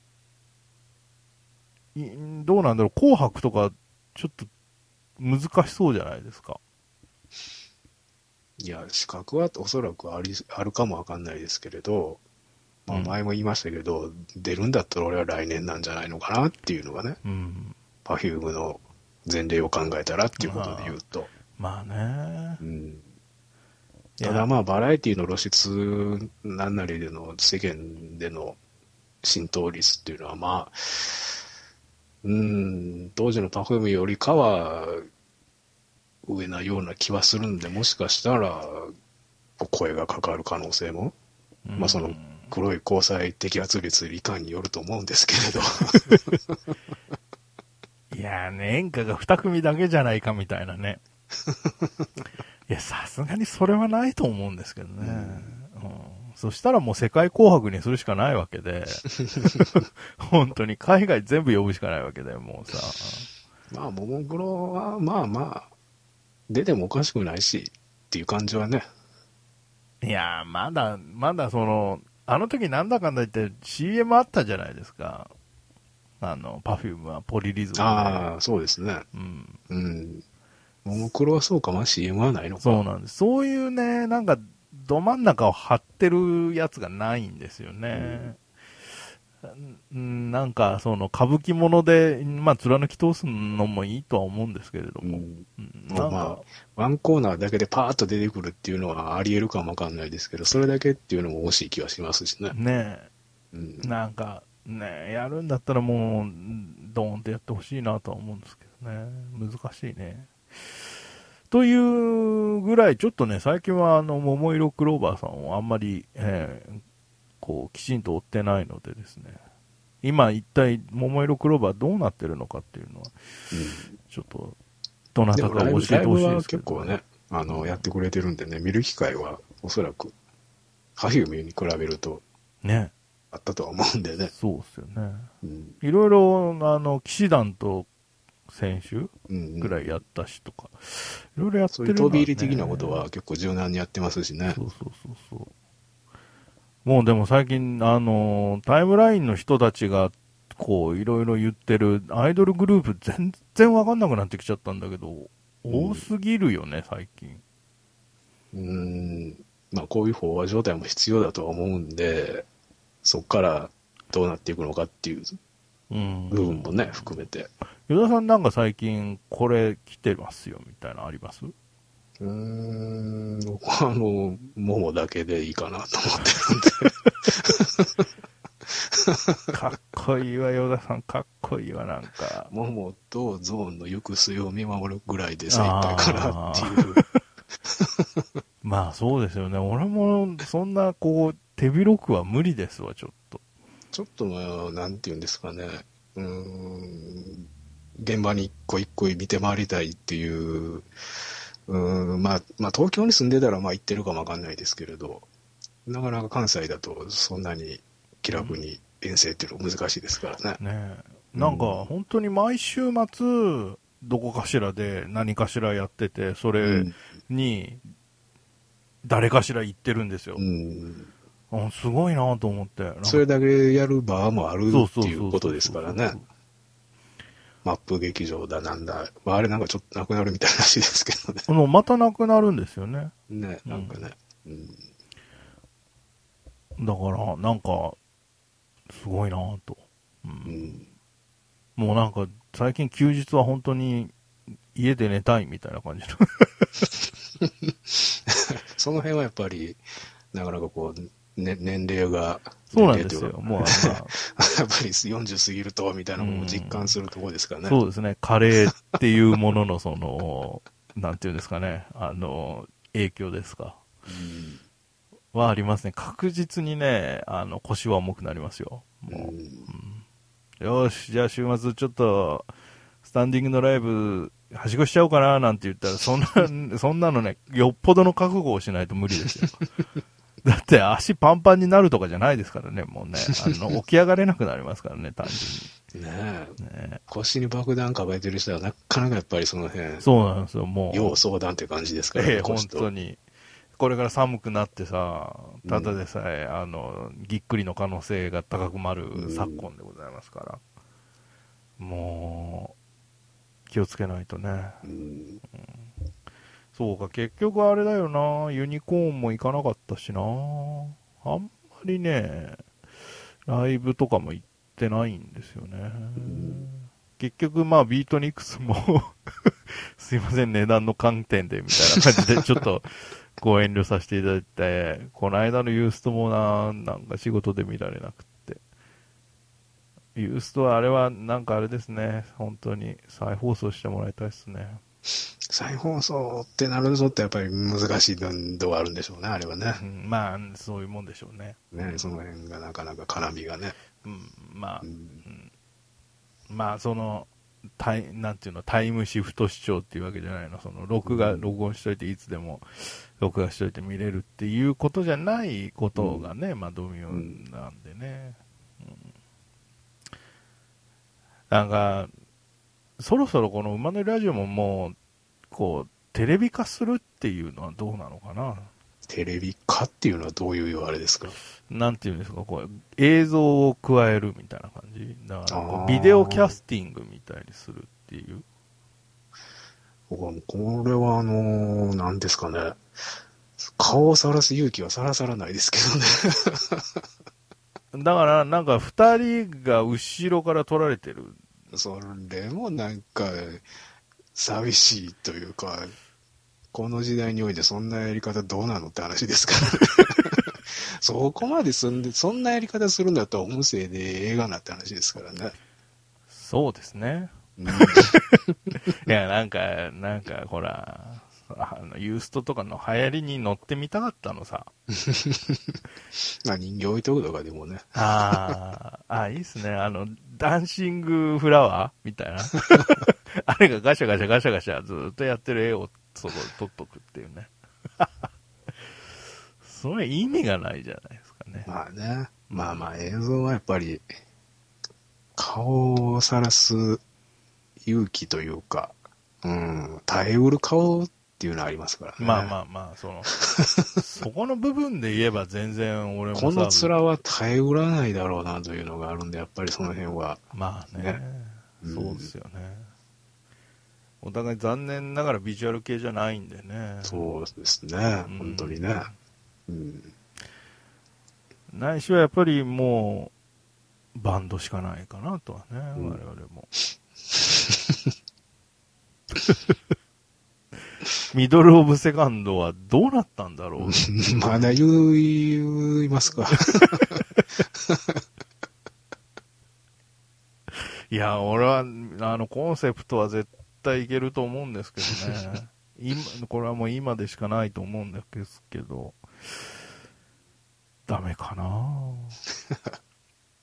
う、いどうなんだろう。紅白とか、ちょっと難しそうじゃないですか。 いや、資格はおそらくあり、あるかもわかんないですけれど、まあうん。 前も言いましたけど、出るんだったら俺は来年なんじゃないのかなっていうのがね、 うん。 Perfume の前例を考えたらっていうことでああ言うと。 まあね。 うん、 いや、 ただまあバラエティの露出なんなりでの世間での浸透率っていうのはまあ、うん、当時の Perfume よりかは上なような気はするんで、もしかしたら声がかかる可能性も、 うまあそのん。 黒い交際摘発率いかんによると思うんですけれど。 いやね、演歌が二組だけじゃないかみたいなね。いや、さすがにそれはないと思うんですけどね。 うん、 うん、そしたらもう世界紅白にするしかないわけで、本当に海外全部呼ぶしかないわけで、もうさ。 まあ、ももクロはまあまあ、出てもおかしくないしっていう感じはね。 いやー、まだ、まだその、あの時なんだかんだ言って シーエム あったじゃないですか。あの、パフュームはポリリズムで。 ああ、そうですね。 うん。 うん。ももクロはそうか、まあ シーエム はないのか。 そうなんです。そういうね、なんか、ど真ん中を張ってるやつがないんですよね。うん、なんか、その、歌舞伎もので、まあ、貫き通すのもいいとは思うんですけれども。 うん。 うん、 もうまあ、 なんか、 ワンコーナーだけでパーッと出てくるっていうのはあり得るかもわかんないですけど、それだけっていうのも惜しい気はしますしね。 ねうん。 え、なんか、ねえ、やるんだったらもう、ドーンってやってほしいなとは思うんですけどね。難しいね。というぐらい、ちょっとね、最近はあの、桃色クローバーさんをあんまり、えーこう、きちんと追ってないのでですね。今一体、桃色クローバーどうなってるのかっていうのは、 うん。 ちょっと、どなたか教でもライブ、 えてほしいでライブはすけどね。 結構ね、あの、やってくれてるんでね、見る機会はおそらく、ハフィウムに比べるとね。 あったとは思うんでね。 そうっすよね。 うん。 いろいろ、あの、騎士団と選手うんうん。 ぐらいやったしとか、いろいろやっそういうてるのはね。 飛び入り的なことは結構柔軟にやってますしね。 そうそうそうそう。もうでも最近、あの、タイムラインの人たちが、こう、いろいろ言ってるアイドルグループ全然わかんなくなってきちゃったんだけど、多すぎるよね、最近。 うん。まあこういう飽和状態も必要だとは思うんで、そこからどうなっていくのかっていうう部分もね、 ん。 含めて。 与田さんなんか最近これ来てますよみたいなのあります？ うーん、僕はあの、ももだけでいいかなと思ってるんで。 かっこいいわ、与田さんかっこいいわ、なんか。 ももとゾーンの行く末を見守るぐらいで精一杯かなっていああ。 う。 まあそうですよね。俺もそんなこう、手広くは無理ですわ、ちょっと。 ちょっとまあ、なんていうんですかね。うーん。 現場に一個一個見て回りたいっていう、うーん、まあ、まあ、東京に住んでたらまあ行ってるかもわかんないですけれど、なかなか関西だとそんなに気楽に遠征っていうの難しいですからね。 ねえ。なんか、本当に毎週末、どこかしらで何かしらやってて、それに、誰かしら行ってるんですよ。 うん。 あ、すごいなと思って。なんかそれだけやる場もあるそうっていうそうそうそうことですからね。マップ劇場だなんだ。まあ、あれなんかちょっとなくなるみたいらしいですけどね。 あの、またなくなるんですよね。 ね、なんかね。うん。 だから、なんか、すごいなと、うん。 うん。 もうなんか、最近休日は本当に家で寝たいみたいな感じの。 その辺はやっぱり、なかなかこう、ね、年齢が、 そう年なんですよ。 齢というか、 もうあんな、 やっぱりよんじゅう過ぎると、みたいなのを実感するところですからね。 そうですね。カレーっていうもののその、なんていうんですかね。あの、影響ですか。 うん。 はありますね。確実にね、あの、腰は重くなりますよ。 うもん。 う。よし、じゃあ週末ちょっと、スタンディングのライブ、はしごしちゃおうかななんて言ったら、そんな、そんなのね、よっぽどの覚悟をしないと無理ですよ。だって足パンパンになるとかじゃないですからね、もうね。あの、起き上がれなくなりますからね、単純ねえ。 に。ね、 腰に爆弾抱えてる人はなかなかやっぱりその辺、 そうなんですよ、もう。 要相談って感じですからね、 ええ、 腰と。 本当に。これから寒くなってさ、ただうん。 でさえ、あの、ぎっくりの可能性が高くなる昨うん今でございますから。もう、気をつけないとね。 うん。 そうか、結局あれだよな。ユニコーンも行かなかったしな。あんまりね、ライブとかも行ってないんですよね。 うん。 結局まあビートニクスもすいません、値段の観点でみたいな感じでちょっとご遠慮させていただいて、この間のユーストもな、なんか仕事で見られなくって。ユーストはあれはなんかあれですね、本当に再放送してもらいたいですね。 再放送ってなるぞってやっぱり難しい分度はあるんでしょうね、あれはね。 うん、まあ、そういうもんでしょうね。 ね、その辺がなかなか絡みがね。 うん、まあ、 うん。 うん、まあ、その、タイ、なんていうの、タイムシフト視聴っていうわけじゃないの。その、録画、 うん録音しといていつでも録画しといて見れるっていうことじゃないことがうん。 ね、まあ、ドミオうん。 なんでね。うん、なんか、そろそろこの馬のラジオももう、こう、テレビ化するっていうのはどうなのかな。 テレビ化っていうのはどういうあれですか？ なんていうんですか、こう、映像を加えるみたいな感じ。だから、こう、ビデオキャああ。 スティングみたいにするっていう。 僕はもうこれはあのー、何ですかね。顔を晒す勇気はさらさらないですけどね。 だから、なんか、二人が後ろから撮られてる。 それもなんか、寂しいというか、この時代においてそんなやり方どうなのって話ですからね。そこまで済んで、そんなやり方するんだったら音声で映画なって話ですからね。 そうですね。 うん。 いや、なんか、なんか、ほら、あの、ユーストとかの流行りに乗ってみたかったのさ。 まあ人形置いとくとかでもね。 あー、あ、いいっすね。あの、ダンシングフラワーみたいな。あれがガシャガシャガシャガシャずっとやってる絵をそこで撮っとくっていうね。それ意味がないじゃないですかね。 まあね。 うん、 まあまあ映像はやっぱり顔を晒す勇気というか、うん、耐えうる顔っていうのはありますからね。 まあまあまあ、その、そこの部分で言えば全然俺もこのさ、 面は耐えうらないだろうなというのがあるんで、やっぱりその辺は。 まあね、 ね。うそうでん。 すよね。お互い残念ながらビジュアル系じゃないんでね。 そうですね。 う本当にね。 ん。 うん。 ないしはやっぱりもう、バンドしかないかなとはね、 うん、 我々も。ミドルオブセカンドはどうなったんだろうっていう。 まだ言う、言いますか。 いや、俺は、あの、コンセプトは絶対いけると思うんですけどね。今、これはもう今でしかないと思うんですけど、ダメかな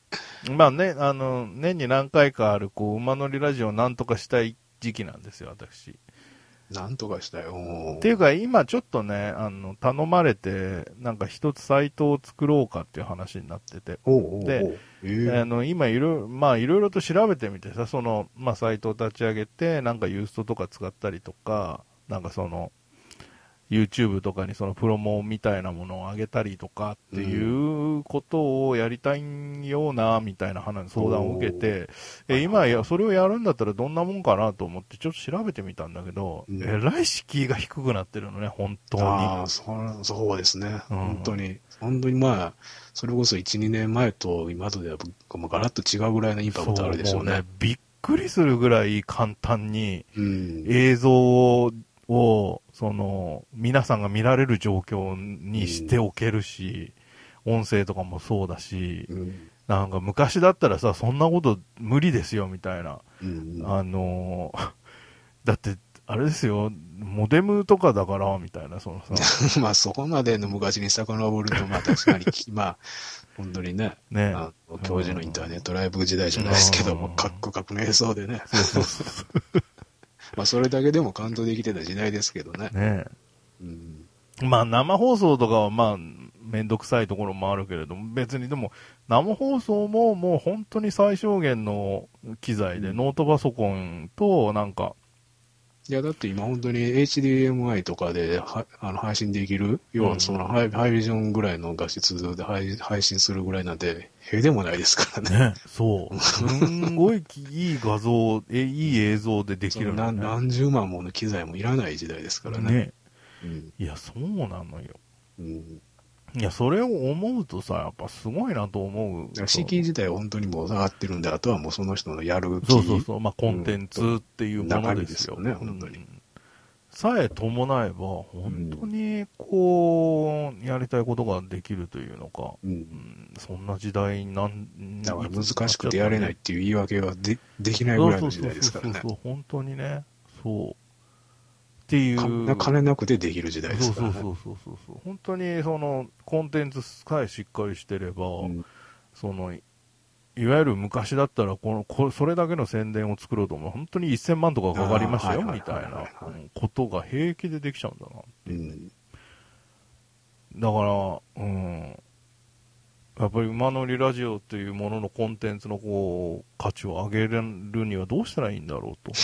まあね、あの、年に何回かある、こう、馬乗りラジオをなんとかしたい時期なんですよ、私。 なんとかしたよ。 っていうか、今ちょっとね、あの、頼まれて、なんか一つサイトを作ろうかっていう話になってて。 おうおうおうで、 えーあの、今いろいろ、まあいろいろと調べてみてさ、その、まあサイトを立ち上げて、なんかユーストとか使ったりとか、なんかその、YouTube とかにそのプロモみたいなものを上げたりとかっていうことをやりたいような、みたいな話、相談を受けて、え、今や、それをやるんだったらどんなもんかなと思ってちょっと調べてみたんだけど、 うんえらい敷居が低くなってるのね、本当に。 ああ、そう、そうですね。 うん本当に。本当にまあ、それこそいち、にねんまえと今とではもうガラッと違うぐらいのインパクトあるでしょうね。 そうもうね、びっくりするぐらい簡単にうん。 映像を、をその、皆さんが見られる状況にしておけるし、音声とかもそうだし、 うん。 なんか昔だったらさ、そんなこと無理ですよ、みたいな。 うん。 あのー、だって、あれですよ、モデムとかだから、みたいな、そのさ、 まあそこまでの昔に遡ると、まあ確かに、まあ、本当にね、 ね。 あの教授のインターネットライブ時代じゃないですけども、 うんカックカクの映像でね。 そうそうそう。 まあそれだけでも感動できてた時代ですけどね。 ねうん。 まあ生放送とかはまあ、めんどくさいところもあるけれども、別にでも、生放送ももう本当に最小限の機材で、 うんノートパソコンと、なんか、 いや、だって今本当に エイチディーエムアイ とかではあの配信できる、要はそのハイ、ハイビジョンぐらいの画質で配配信するぐらいなんて、へでもないですからね。 ね、そう。すんごいいい画像、え、いい映像でできそのるのね。 何何十万もの機材もいらない時代ですからね。 ね。 うん。 いや、そうなのよ。 うん。 いや、それを思うとさ、やっぱすごいなと思う。 だから敷居自体は本当にもう下がってるんで、あとはもうその人のやる気。 そうそうそう。まあ、コンテンツっていうものですよ。 中身ですよね本当にうんさえ伴えば、本当に、こう、やりたいことができるというのか、 う。 うんん、そんな時代なん、 だから難しくてやれないっていう言い訳はでできないぐらいの時代ですからね。 そうそうそうそう、本当にね、そう。っていう。 金金なくてできる時代ですからね。 そうそうそうそうそう。本当に、その、コンテンツさえしっかりしてれば、 うんその、いわゆる昔だったらこのこ、それだけの宣伝を作ろうと思う。本当にせんまんとかかかりましたよ、 あーはいみたいなはいはいはいはいうんことが平気でできちゃうんだな。 うん。 だから、うん。やっぱり馬乗りラジオっていうもののコンテンツのこう、価値を上げるにはどうしたらいいんだろうと。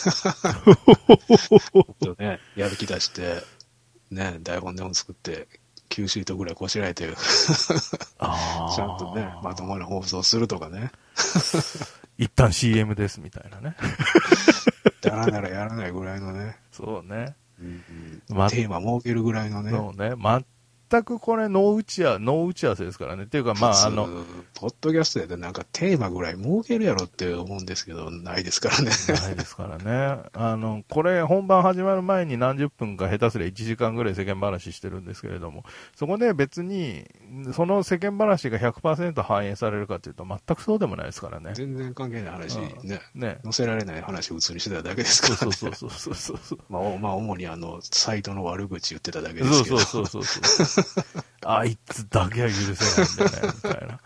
とね、やる気出して、ね、台本でも作って、きゅうシートぐらいこしらえて、 あーちゃんとね、まともな放送するとかね。 一旦 シーエム ですみたいなね。 やらならやらないぐらいのね。 そうね。 うんまテーマ設けるぐらいのね。 そうね。全くこれ、ノー打ち合わせ、ノー打ち合わせですからね。っていうか、まあ、あの、 ポッドキャストやでなんかテーマぐらい設けるやろって思うんですけど、ないですからね。 ないですからね。あの、これ本番始まる前に何十分か下手すりゃいちじかんぐらい世間話してるんですけれども、そこで別に、その世間話が ひゃくパーセント 反映されるかというと全くそうでもないですからね。 全然関係ない話うんね。 ね。 載せられない話を普通にしてただけですからね。 そうそうそうそうそうそう。 まあ、おまあ、主にあの、サイトの悪口言ってただけでそうすけど。 そうそうそうそう。あいつだけは許せないんだよね、みたいな。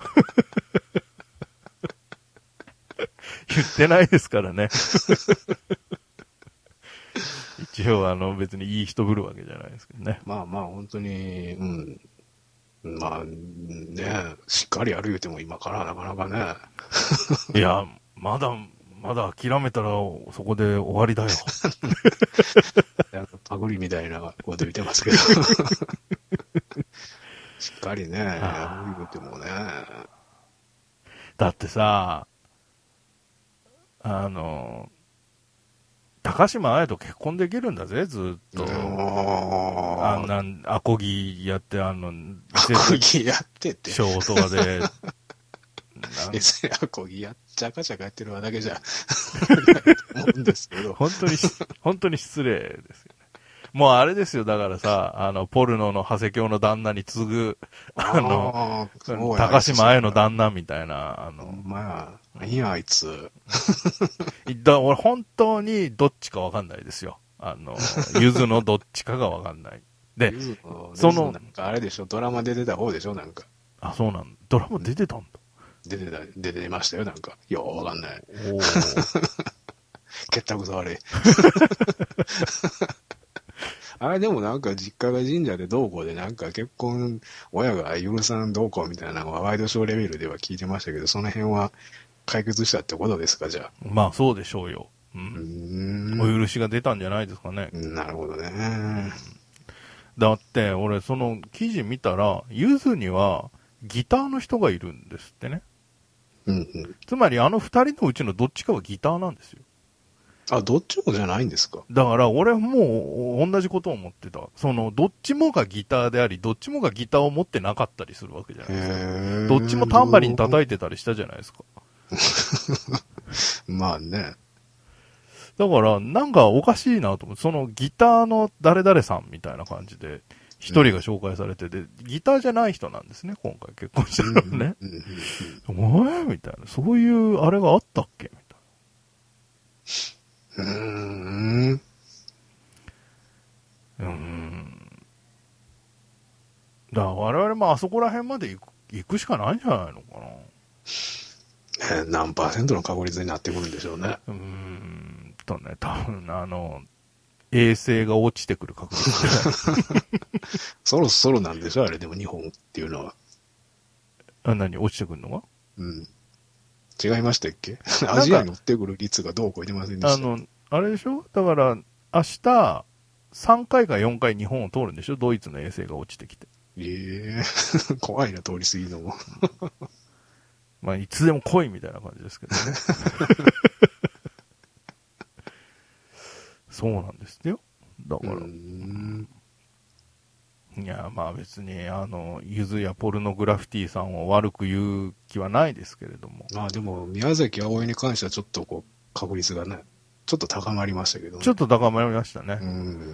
言ってないですからね。一応、あの、別にいい人ぶるわけじゃないですけどね。 まあまあ、本当に、うん。まあ、ね、しっかりやる言うても今からなかなかね。 いや、まだ、まだ諦めたらそこで終わりだよ。 なんかパグリみたいなこと言ってますけど。しっかりね、やる言うてもね。 だってさ、あの、高島彩と結婚できるんだぜ、ずっと。あんあな、アコギやって、あの、 アコギやってて。 ショーとかで、 別にアコギやっちゃかちゃかやってるだけじゃ、思うんですけど。 本当に、本当に失礼ですよね。もうあれですよ、だからさ、あの、ポルノの長谷京の旦那に次ぐ、あの、 あー高島愛の旦那みたいな、あの、 まあ、何やあいつ。 だ俺本当にどっちかわかんないですよ。あの、ゆずのどっちかがわかんない。で、 ゆずのそのなんかあれでしょ、ドラマで出た方でしょ、なんか。 あ、そうなんだ。ドラマ出てたんだ。 出てた、出てましたよ、なんか。ようわかんない。 おー。 結託触れ。あれでもなんか実家が神社でどうこうでなんか結婚、親が許さんどうこうみたいなのはワイドショーレベルでは聞いてましたけど、その辺は解決したってことですか、じゃあ。 まあそうでしょうよ。ううーん。 ん。 お許しが出たんじゃないですかね。 なるほどね。 だって、俺、その記事見たら、ゆずにはギターの人がいるんですってね。 うんうん。 つまりあの二人のうちのどっちかはギターなんですよ。 あ、どっちもじゃないんですか。 だから俺もう同じことを思ってた。その、どっちもがギターであり、どっちもがギターを持ってなかったりするわけじゃないですか。 へーどっちもタンバリン叩いてたりしたじゃないですか。 まあね。 だから、なんかおかしいなと思って、そのギターの誰々さんみたいな感じで、一人が紹介されてて、ギターじゃない人なんですね、今回結婚したのね。 うんうんお前みたいな。そういうあれがあったっけみたいな。 うん。うーん。 うーん。だから我々もあそこら辺まで行く行くしかないんじゃないのかな。 えー何パーセントの確率になってくるんでしょうね。 うーんとね、多分あの、衛星が落ちてくる確率そろそろなんでしょあれ、でも日本っていうのは。 あ、何落ちてくるのがうん。違いましたっけアジアに乗ってくる率がどうこう言ってませんでした。 あの、あれでしょだから、明日、さんかいかよんかい日本を通るんでしょドイツの衛星が落ちてきて。 ええ怖いな、通り過ぎるのも。 まあ、いつでも来いみたいな感じですけどね。そうなんですよ。だかうーら、 ん。 いや、まあ別に、あの、ゆずやポルノグラフィティさんを悪く言う気はないですけれども。 まあでも、宮崎葵に関してはちょっとこう、確率がね、ちょっと高まりましたけどね。 ちょっと高まりましたね。 うん。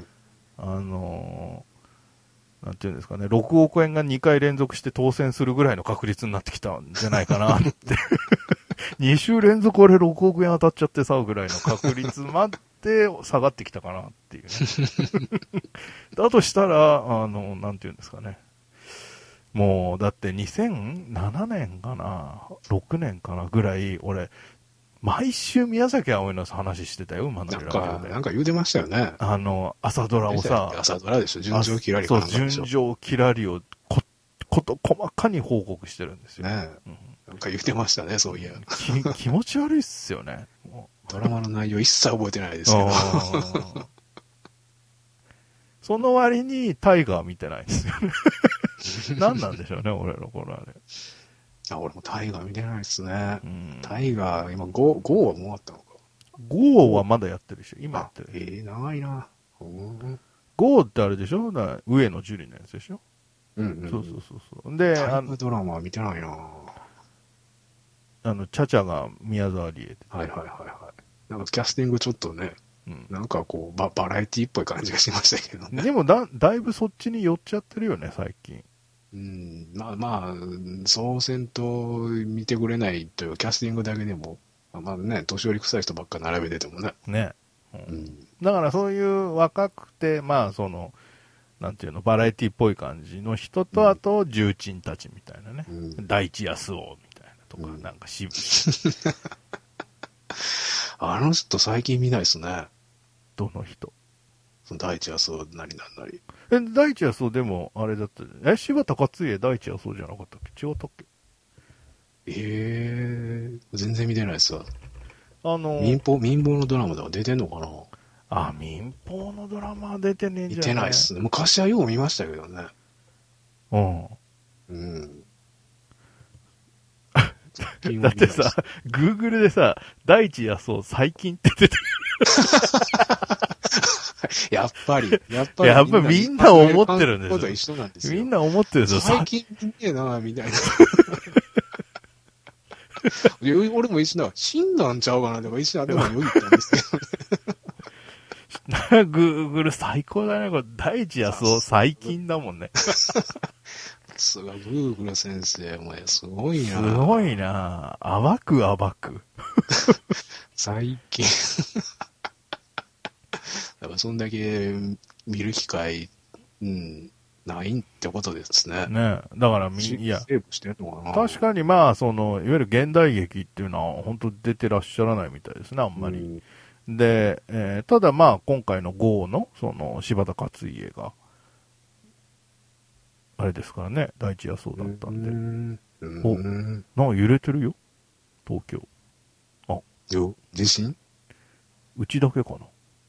あのー、なんていうんですかね、ろくおくえんがにかい連続して当選するぐらいの確率になってきたんじゃないかなって。に週連続俺ろくおくえん当たっちゃってさ、ぐらいの確率まで下がってきたかなっていうね。だとしたら、あの、なんていうんですかね。もう、だってにせんななねんかな、ろくねんかなぐらい、俺、毎週宮崎あおいの話してたよ、馬乗なんりラジオか、 で。 なんか言うてましたよね。 あの、朝ドラをさ、 朝ドラでしょ純情キラリかそう、 なんかでしょ純情キラリをこ、こと細かに報告してるんですよ。 ねえ。 うん、 なんか言ってましたね、そういや。 き気持ち悪いっすよね。もドラマの内容一切覚えてないでうすけど。 あーその割にタイガー見てないんですよね。何なんでしょうね、俺の頃あれ。 あ、俺もタイガー見てないですね。 うん、 タイガー、今ゴー、ゴーはもう終わったのか。 ゴーはまだやってるでしょ、今やあって、る。 ええ長いな。うん。 ゴーってあれでしょだから上野樹里のやつでしょ、 うんうん。 そうそうそうそう。で、あの、 タイガードラマは見てないな。はあの、チャチャが宮沢りえで。 いはいはいはい。なんかキャスティングちょっとね、 うん。 なんかこう、ババラエティっぽい感じがしましたけどね。 でもだ、だいぶそっちに寄っちゃってるよね、最近。 うん。まあまあ、そうせんと見てくれないというキャスティングだけでも、まあね、年寄り臭い人ばっか並べててもね。 ね。ううんん。 だからそういう若くて、まあその、なんていうの、バラエティっぽい感じの人と、 うんあと、重鎮たちみたいなね。 うん大地安夫みたいなとか、 うんなんかし、 あの人最近見ないですね。 どの人。 その第一はそうなりなんなり。 え、大地安夫でも、あれだった、え、柴田勝家大地安夫じゃなかったっけ違ったっけええ全然見てないですわ。 あの、 民放、民放のドラマでは出てんのかな。 あ、民放のドラマ出てねえん見じゃないてないっすね。昔はよう見ましたけどね。 うん。 うん。 だってさ、Google でさ、大地安夫最近って出てやっぱり、やっぱる。 り。 やっぱりみんな思ってるんですことはよ。 一緒なんですよ。 みんな思ってるんですよ。 最近見ねえな、みたいな。いや俺も一瞬だから、死んだんちゃうかなとか一瞬頭によぎったんですけど。 Google 最高だね。これ、大地安夫最近だもんね。 すごい、グーグル先生、お前、すごいな。 すごいな暴く暴く。 最近。だから、そんだけ見る機会、うん、 ないってことですね。 ね。だからみ、 しいや、 セーブしてるのかな。 確かにまあ、その、いわゆる現代劇っていうのは本当出てらっしゃらないみたいですね、あんまり。 うん、 で、えーただまあ、今回のゴーの、その、柴田勝家が、あれですからね、第一夜そうだったんで。 うん。うお、 ん。 なんか揺れてるよ、東京。あ、 よ、地震うちだけかな、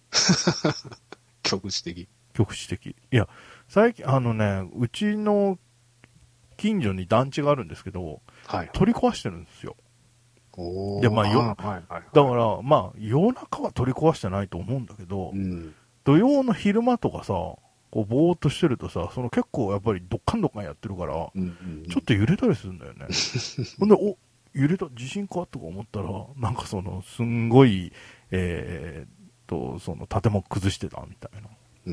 局地的。 局地的。いや、最近、あのね、うちの近所に団地があるんですけど、 はい。 取り壊してるんですよ。 おで、まあよ、 はいはいはい。 だから、まあ、夜中は取り壊してないと思うんだけど、 うん。 土曜の昼間とかさ、こう、ぼーっとしてるとさ、その結構やっぱりどっかんどっかんやってるから、 うんうんちょっと揺れたりするんだよね。ほんで、お、揺れた、地震かとか思ったら、なんかその、すんごい、えーっと、その、建物崩してたみたいなうん。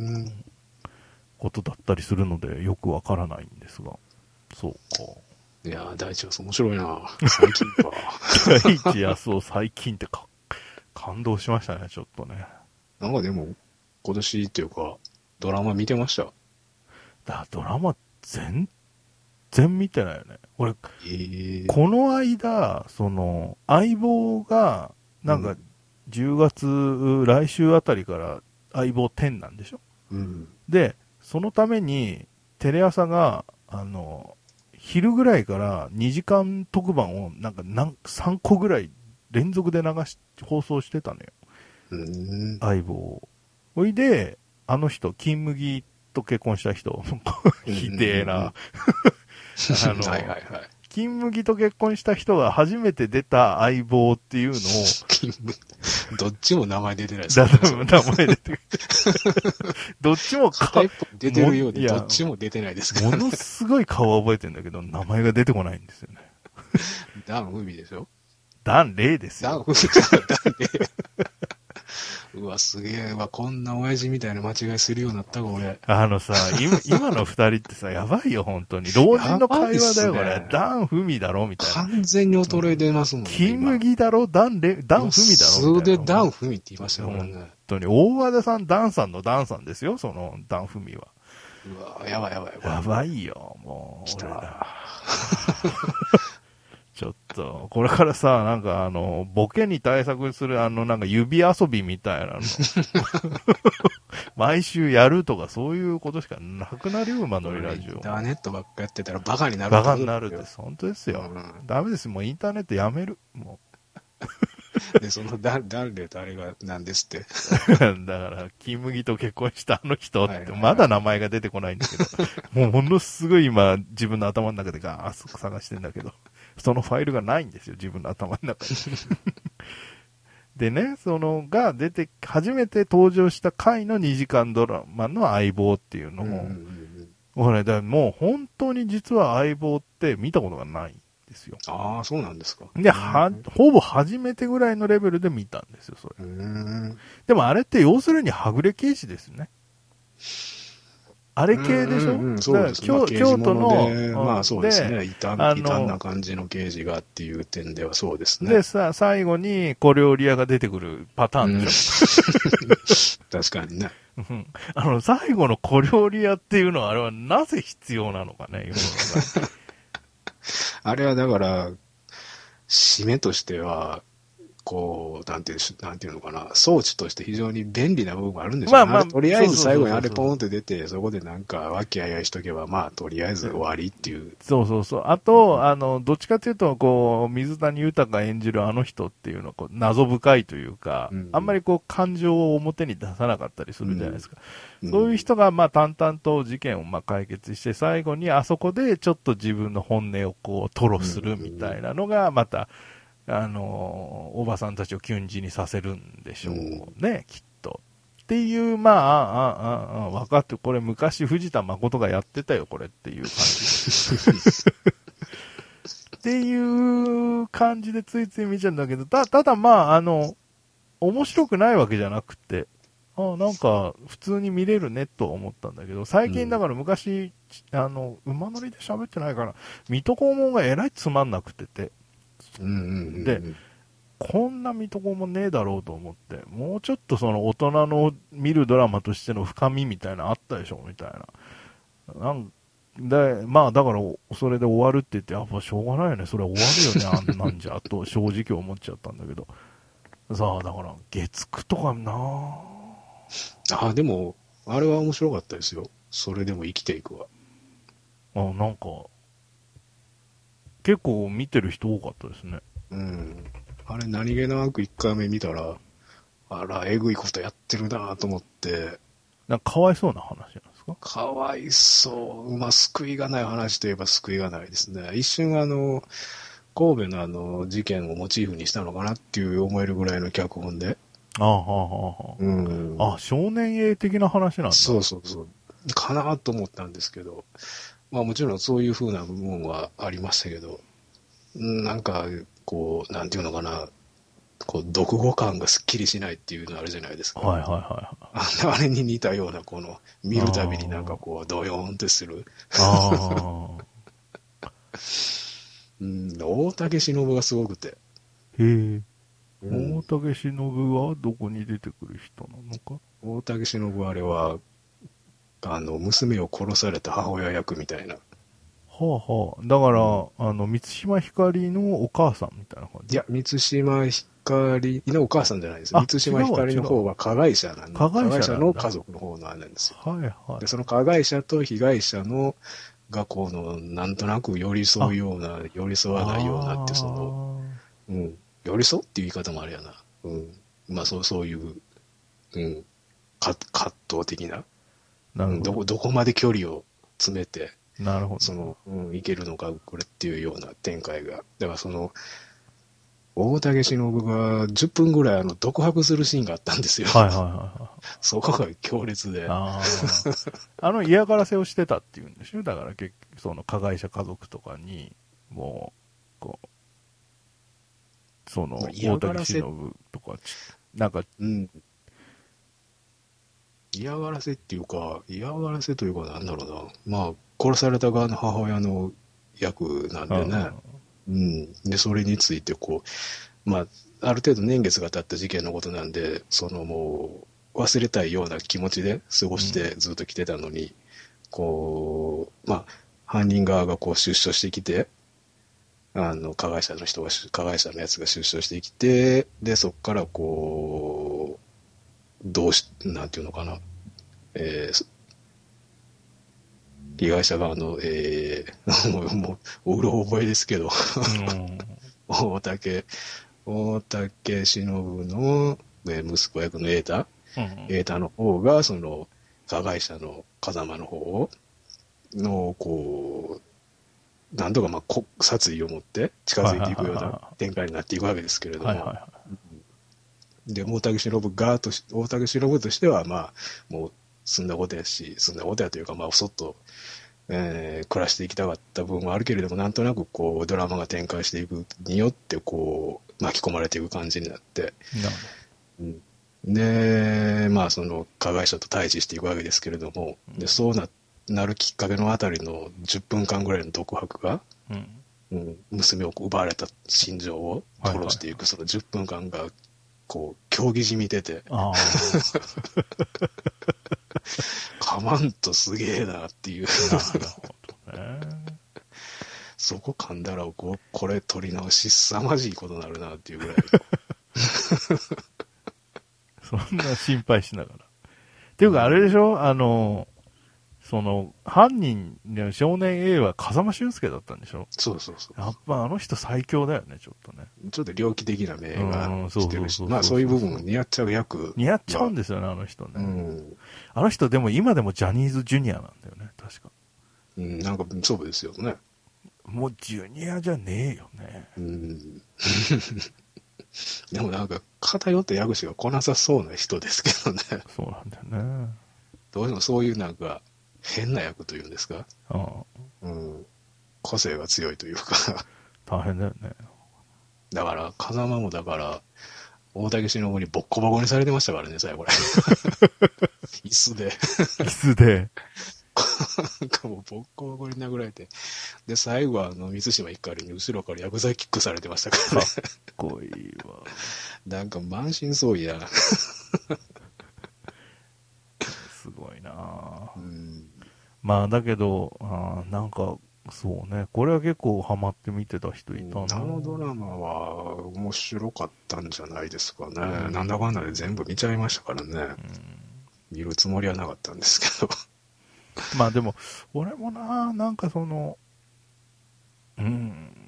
うーん。 ことだったりするので、よくわからないんですが。そうか。 いやー、大地は面白いな。最近か。 第一安を最近ってか、感動しましたね、ちょっとね。 なんかでも、今年っていうか、ドラマ見てました。 だドラマ全然見てないよね。俺、 ええー。 この間、その、相棒が、なんか、じゅうがつ、来週あたりから相棒じゅうなんでしょ。 うん。 で、そのために、テレ朝が、あの、昼ぐらいからにじかん特番を、なんか、なんさんこぐらい連続で流し、放送してたのよ。 うん。 相棒を。おいで、あの人、金麦と結婚した人、ひでえな。あの、 はいはいはい。 金麦と結婚した人が初めて出た相棒っていうのを、 金麦どっちも名前出てないですだか、 名前出てくる。どっちも片一方出てるようで、 いやどっちも出てないですからね。 ものすごい顔は覚えてんだけど、名前が出てこないんですよね。 ダン・フミでしょ。 ダン・レイですダン・よ。 フミからダンで。うわ、すげえわ、こんな親父みたいな間違いするようになったか、俺。 あのさ、今今の二人ってさ、やばいよ、本当に。老人の会話だよ、これ。 やばいっすねダン・フミだろみたいな。 完全に衰えてますもんね。 金麦だろダン・レ、ダン・フミだろみ数でたいな。 ダン・フミって言いましたよ、俺本ね。 当に。大和田さん、ダンさんのダンさんですよ、その、ダン・フミは。 うわ、やばいやばいやばい。 やばいよ、もう。 来た俺らちょっと、これからさ、なんかあの、ボケに対策するあの、なんか指遊びみたいなの。毎週やるとかそういうことしかなくなるよ、馬乗りラジオ。 インターネットばっかやってたらバカになるバカになるです。本当ですよ。 うんダメです。もうインターネットやめる。もで、そのダン、ダンレとあれがなんですって。 う。だから、金麦と結婚したあの人って、 はいはいはいまだ名前が出てこないんだけど、もうものすごい今、自分の頭の中でガーッと探してんだけど、そのファイルがないんですよ、自分の頭の中に。でね、その、が出て、初めて登場した回のにじかんドラマの相棒っていうのを、 うんうんうんこれ、だからもう本当に実は相棒って見たことがないんですよ。 ああ、そうなんですか。 で、は、ほぼ初めてぐらいのレベルで見たんですよ、それ。 うーん。 でもあれって要するにはぐれ刑事ですね。あれ系でしょ、 うんうんうん、そうですね。 だから京京都の、 でまあそうですね。 で異端、 あの異端な感じの刑事がっていう点ではそうですね。 でさ、最後に小料理屋が出てくるパターンでしょ、 うん、確かにね。 うんあの、最後の小料理屋っていうのはあれはなぜ必要なのかね、世の中に。 あれはだから、締めとしては、こう、なんていう、なんていうのかな、装置として非常に便利な部分があるんでしょうね。 まあまああれとりあえず最後にあれそうそうそうそうポンって出て、そこでなんか和気あいあいしとけば、まあとりあえず終わりっていう。 そうそうそう。あと、あの、どっちかというと、こう、水谷豊演じるあの人っていうのは、こう、謎深いというか、 うんあんまりこう、感情を表に出さなかったりするじゃないですか。 うんそういう人が、まあ、淡々と事件をまあ解決して、最後にあそこでちょっと自分の本音をこう、吐露するみたいなのが、また、あの、おばさんたちをキュンジにさせるんでしょうね、きっと。っていう、まあ、ああ、ああ、あ分かって、これ昔藤田誠がやってたよ、これっていう感じ。っていう感じでついつい見ちゃうんだけど、た、ただまあ、あの、面白くないわけじゃなくて、あなんか、普通に見れるねとは思ったんだけど、最近だから昔、あの、馬乗りで喋ってないから、水戸黄門がえらいつまんなくてて、 うんうんうんうん、 で、こんな水戸黄門ねえだろうと思って、もうちょっとその大人の見るドラマとしての深みみたいなのあったでしょみたいな。 なんで、まあだから、それで終わるって言って、やっぱしょうがないよね。それ終わるよね、あんなんじゃ、と正直思っちゃったんだけど。さあ、だから、月9とかなあ、でも、あれは面白かったですよ。それでも生きていくわ。 あ、なんか、結構見てる人多かったですね。 うん。あれ何気なくいっかいめ見たら、あら、えぐいことやってるなと思って、 なんかかわいそうな話なんですか？ かわいそう。まあ、救いがない話といえば救いがないですね。一瞬あの、神戸のあの、事件をモチーフにしたのかなっていう思えるぐらいの脚本で。 ああ、はあ、はうあ。 ん。 あ、少年映的な話なんだ。 そうそうそう。かなと思ったんですけど、まあもちろんそういう風な部分はありましたけど、うんなんか、こう、なんていうのかな、こう、読後感がすっきりしないっていうのあるじゃないですか。 はいはいはああれに似たような、この、見いはい。 るたびになんかこう、ドヨーンってする。 ああ。 うん、大竹しのぶがすごくて。 へえ。 うん大竹しのぶはどこに出てくる人なのか？ 大竹しのぶはあれは、あの、娘を殺された母親役みたいな。 はあはあ。だから、 うんあの、満島ひかりのお母さんみたいな感じ？ いや、満島ひかりのお母さんじゃないです。 あ、 満島ひかりの方は加害者なんで、 加害者なんだ加害者の家族の方のあれなんですよ。 はいはで、 い。 その加害者と被害者の、がこの、なんとなく寄り添うような、寄り添わないようなって、その、 あうん、寄り添うっていう言い方もあれやな。うん。まあ、そう、そういう、うん、か葛藤的な、 あ、なるほど。 うんどこ、どこまで距離を詰めて、 なるほど。 その、うん、いけるのか、これっていうような展開が。だからその、大竹しのぶがじゅっぷんぐらいあの、独白するシーンがあったんですよ。 はいはいはいはい。 そこが強烈で。 ああ。あの嫌がらせをしてたっていうんでしょ？だから結局、その加害者家族とかに、もう、こう、その、大嫌がらせ、 竹しのぶとか、ちなんか、 うん。嫌がらせっていうか、嫌がらせというかなんだろうな。まあ、殺された側の母親の役なんうん、 でね。うん。で、それについてこう、まあ、ある程度年月が経った事件のことなんで、そのもう、忘れたいような気持ちで過ごしてずっと来てたのに、こう、まあ、犯人側がこう出所してきて、あの、加害者の人が、加害者のやつが出所してきて、で、そこからこう、どうし、なんていうのかな、えー被害者側の、えー、もう、もう、うろ覚えですけど、 うん。 大竹、大竹しのぶの、えー息子役の瑛太、 うん。 瑛太の方が、その、加害者の風間の方の、こう、なんとかまあこ殺意を持って近づいていくような展開になっていくわけですけれども、 はいはいはで、大竹しのぶ側とし、大竹しのぶとしては、まあ、もう、済んだことやし、済んだことやというか、まあ、そっと、えー暮らしていきたかった部分はあるけれども、なんとなくこう、ドラマが展開していくによって、こう、巻き込まれていく感じになって、 い。なるほうんで、まあ、その、加害者と対峙していくわけですけれども、で、そうな、なるきっかけのあたりのじゅっぷんかんぐらいの独白が、 ど。うん。 うん、娘を奪われた心情を吐露していく、 はいはいはいそのじゅっぷんかんが、こう、競技じみてて、 あかまんとすげえなっていうあ、なるほどね。 そこ噛んだらこうこれ取り直し凄まじいことになるなっていうぐらいそんな心配しながら。っていうか、あれでしょ？あの、その、犯人、ね、少年 A は風間俊介だったんでしょ？ そうそうそうやっぱあの人最強だよね、ちょっとね。 ちょっと猟奇的な目がうん、そうしてるしそうそうそうそう。 まあそういう部分も似合っちゃう役似合っちゃうんですよね、あの人ね。 うん、 あの人でも今でもジャニーズジュニアなんだよね、確か。 うん、なんかそうですよねもうジュニアじゃねえよね。 うんでもなんか偏った役者が来なさそうな人ですけどねそうなんだよね。 どうしてもそういうなんか変な役というんですか、 うん。 うん、個性が強いというか大変だよね。 だから風間もだから大竹しのぶにボッコボコにされてましたからね、最後これ。椅子で。 椅子で。 なんかもうボッコボコに殴られて。で、最後はあの、水島ひかりに後ろからヤブザキックされてましたからね。 かっこいいわ。 なんか満身創痍や。 すごいなぁ。 うん。 まあだけど、あーなんか、そうね。これは結構ハマって見てた人いたな。 あのドラマは面白かったんじゃないですかね。 うんなんだかんだで全部見ちゃいましたからね。 うん見るつもりはなかったんですけど。 まあでも、俺もな、なんかその、うん、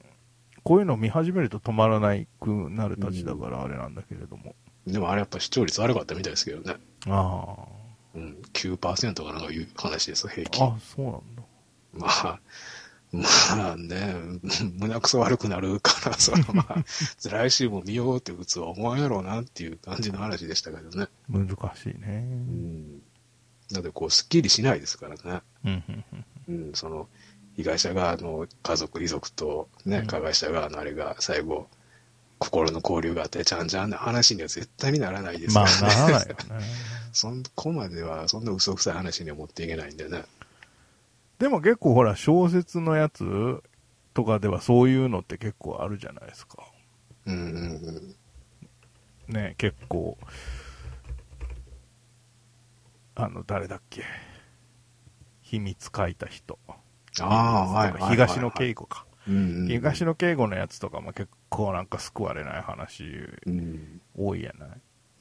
こういうのを見始めると止まらないくなるたちだからあれなんだけれども。 でもあれやっぱ視聴率悪かったみたいですけどね。 あうん、きゅうパーセントかなんかいう話ですよ、平あ、 均。 あ、そうなんだ。 まあ、まあね、胸くそ悪くなるから、そのまあ、来週も見ようって普通は思わんやろうなっていう感じの話でしたけどね。 難しいね。 うん。だってこう、すっきりしないですからね。 うんうんうんうん、その、被害者側の家族、遺族とね、 うん加害者側のあれが最後、心の交流があって、ちゃんちゃんな話には絶対にならないですかまあ、 らね。 ならないよね。 そこまでは、そんな嘘くさい話には持っていけないんでね。 でも結構ほら、小説のやつとかではそういうのって結構あるじゃないですか。 うんうんうん。 ね、結構、あの、誰だっけ。秘密書いた人。 ああ、はいはいはいはい。 東野圭吾か。 うんうんうん、 東野圭吾のやつとかも結構なんか救われない話うん多いやない。 うん、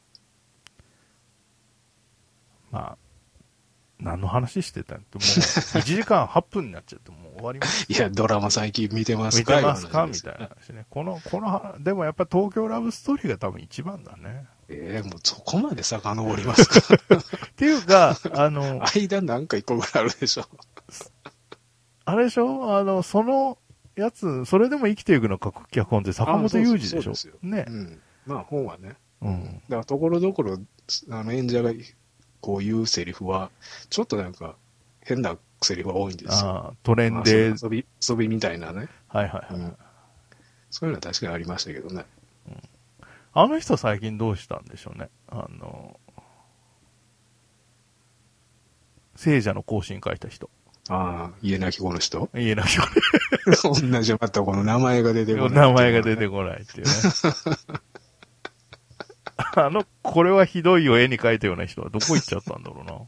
まあ、何の話してたんってもういちじかんはっぷんになっちゃってもう終わります。 いや、ドラマ最近見てます見かてますかみいう話ですたいな話ね。この、この、でもやっぱ東京ラブストーリーが多分一番だね。 ええもうそこまで遡りますかっていうか、あの、 間なんか一個ぐらいあるでしょ。 あれでしょあの、そのやつ、それでも生きていくのか脚本って坂本雄二でしょあそうですよねう。ん。まあ本はね。 うん。 だからところどころ、あの演者がこう言うセリフは、ちょっとなんか変なセリフが多いんですよ。 ああ、トレンまあで、 遊び、遊びみたいなね。 はいはいはい。 うん。そういうのは確かにありましたけどね。 あの人最近どうしたんでしょうね。あの、聖者の行進書いた人。 ああ、家なき子の人言えなきゃ同じまたこの名前が出てこない。 名前が出てこないっていうね。あの、これはひどいよ絵に描いたような人はどこ行っちゃったんだろうな。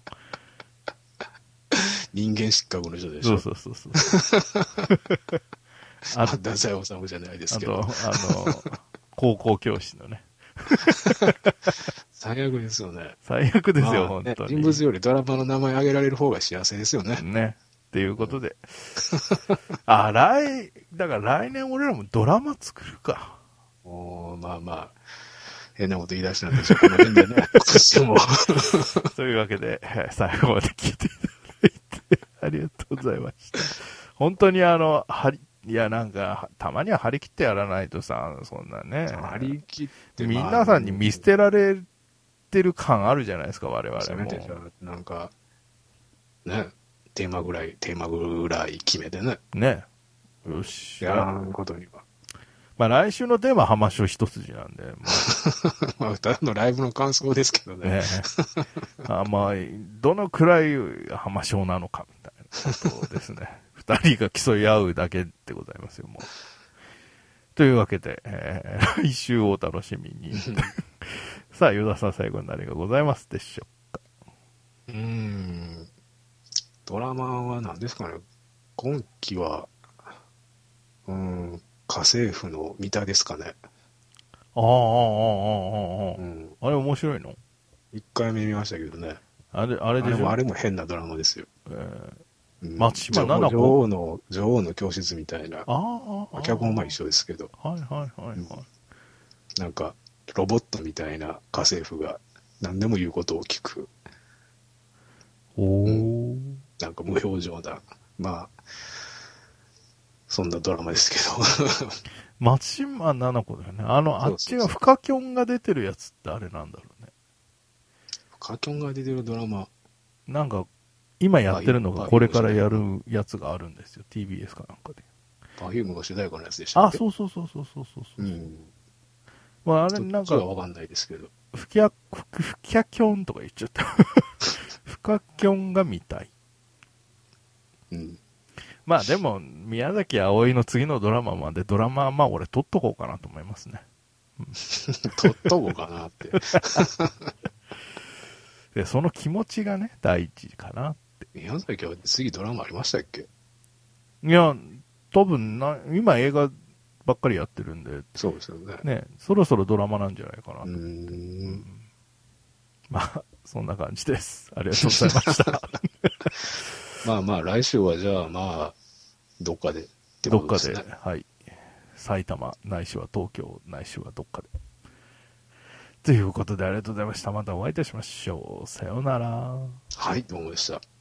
人間失格の人でしょ。 そうそうそうそう。 あ、太宰治じゃないですけど。 あと、あの、高校教師のね。 最悪ですよね。 最悪ですよ、 まあね本当に。 人物よりドラマの名前挙げられる方が幸せですよね。 ね。っていうことで。あ、来、だから来年俺らもドラマ作るか。 おまあまあ、変なこと言い出したんでしょう、この辺でね。今年も。 というわけで、最後まで聞いていただいて、ありがとうございました。本当にあの、はり、いやなんか、たまには張り切ってやらないとさ、そんなね。 張り切って、 皆さんに見捨てられてる感あるじゃないですか、我々も。 せめてじゃあ、なんか、ね、テーマぐらい、テーマぐらい決めてね。 ね。よし。 やらんことには。 まあ来週のテーマは浜章一筋なんで。 まあ、ただのライブの感想ですけどね。 ねあまあ、どのくらい浜章なのかみたいなことですね。二人が競い合うだけでございますよ、もう。というわけで、えー、来週をお楽しみに。さあ、与田さん最後に何がございますでしょうか。 うーん。ドラマは何ですかね。今期は、うーん、家政婦の三田ですかね。 ああ、ああ、ああ、ああ、 うん。 あれ面白いの？ 一回目見ましたけどね。 あれ、あれあれでしょ？ もあれも変なドラマですよ。 えーうん、 松島菜々子女王の、女王の教室みたいな。 ああ、ああ。 脚本は一緒ですけど。 はいはいはいはい。 うんなんか、ロボットみたいな家政婦が何でも言うことを聞く。 おー。 うん、なんか無表情な。まあ、そんなドラマですけど。 松島菜々子だよね。あの、あっちがフカキョンが出てるやつってあれなんだろうね。 フカキョンが出てるドラマ。 なんか、今やってるのがこれからやるやつがあるんですよ。ティービーエス かなんかで。 パフュームの主題歌のやつでしたっけ？ あ、そうそうそうそうそうそう。 うん。 まああれなんか、 はわかんないですけど。 フキャ、フキャキョンとか言っちゃった。フカキョンが見たい。 うん。 まあでも、宮崎葵の次のドラマまでドラマはまあ俺撮っとこうかなと思いますね。 うん、撮っとこうかなって。 で、その気持ちがね、第一かなって宮崎は次ドラマありましたっけ？ いや、多分な、今映画ばっかりやってるんで、 そうですよね。 ね、そろそろドラマなんじゃないかなと。 うーん。 まあ、そんな感じです。ありがとうございました。 まあまあ、来週はじゃあまあ、どっかでってどっかで、 ことですね。 はい。埼玉、ないしは東京、ないしはどっかで。ということでありがとうございました。またお会いいたしましょう。さようなら。 はい、どうもでした。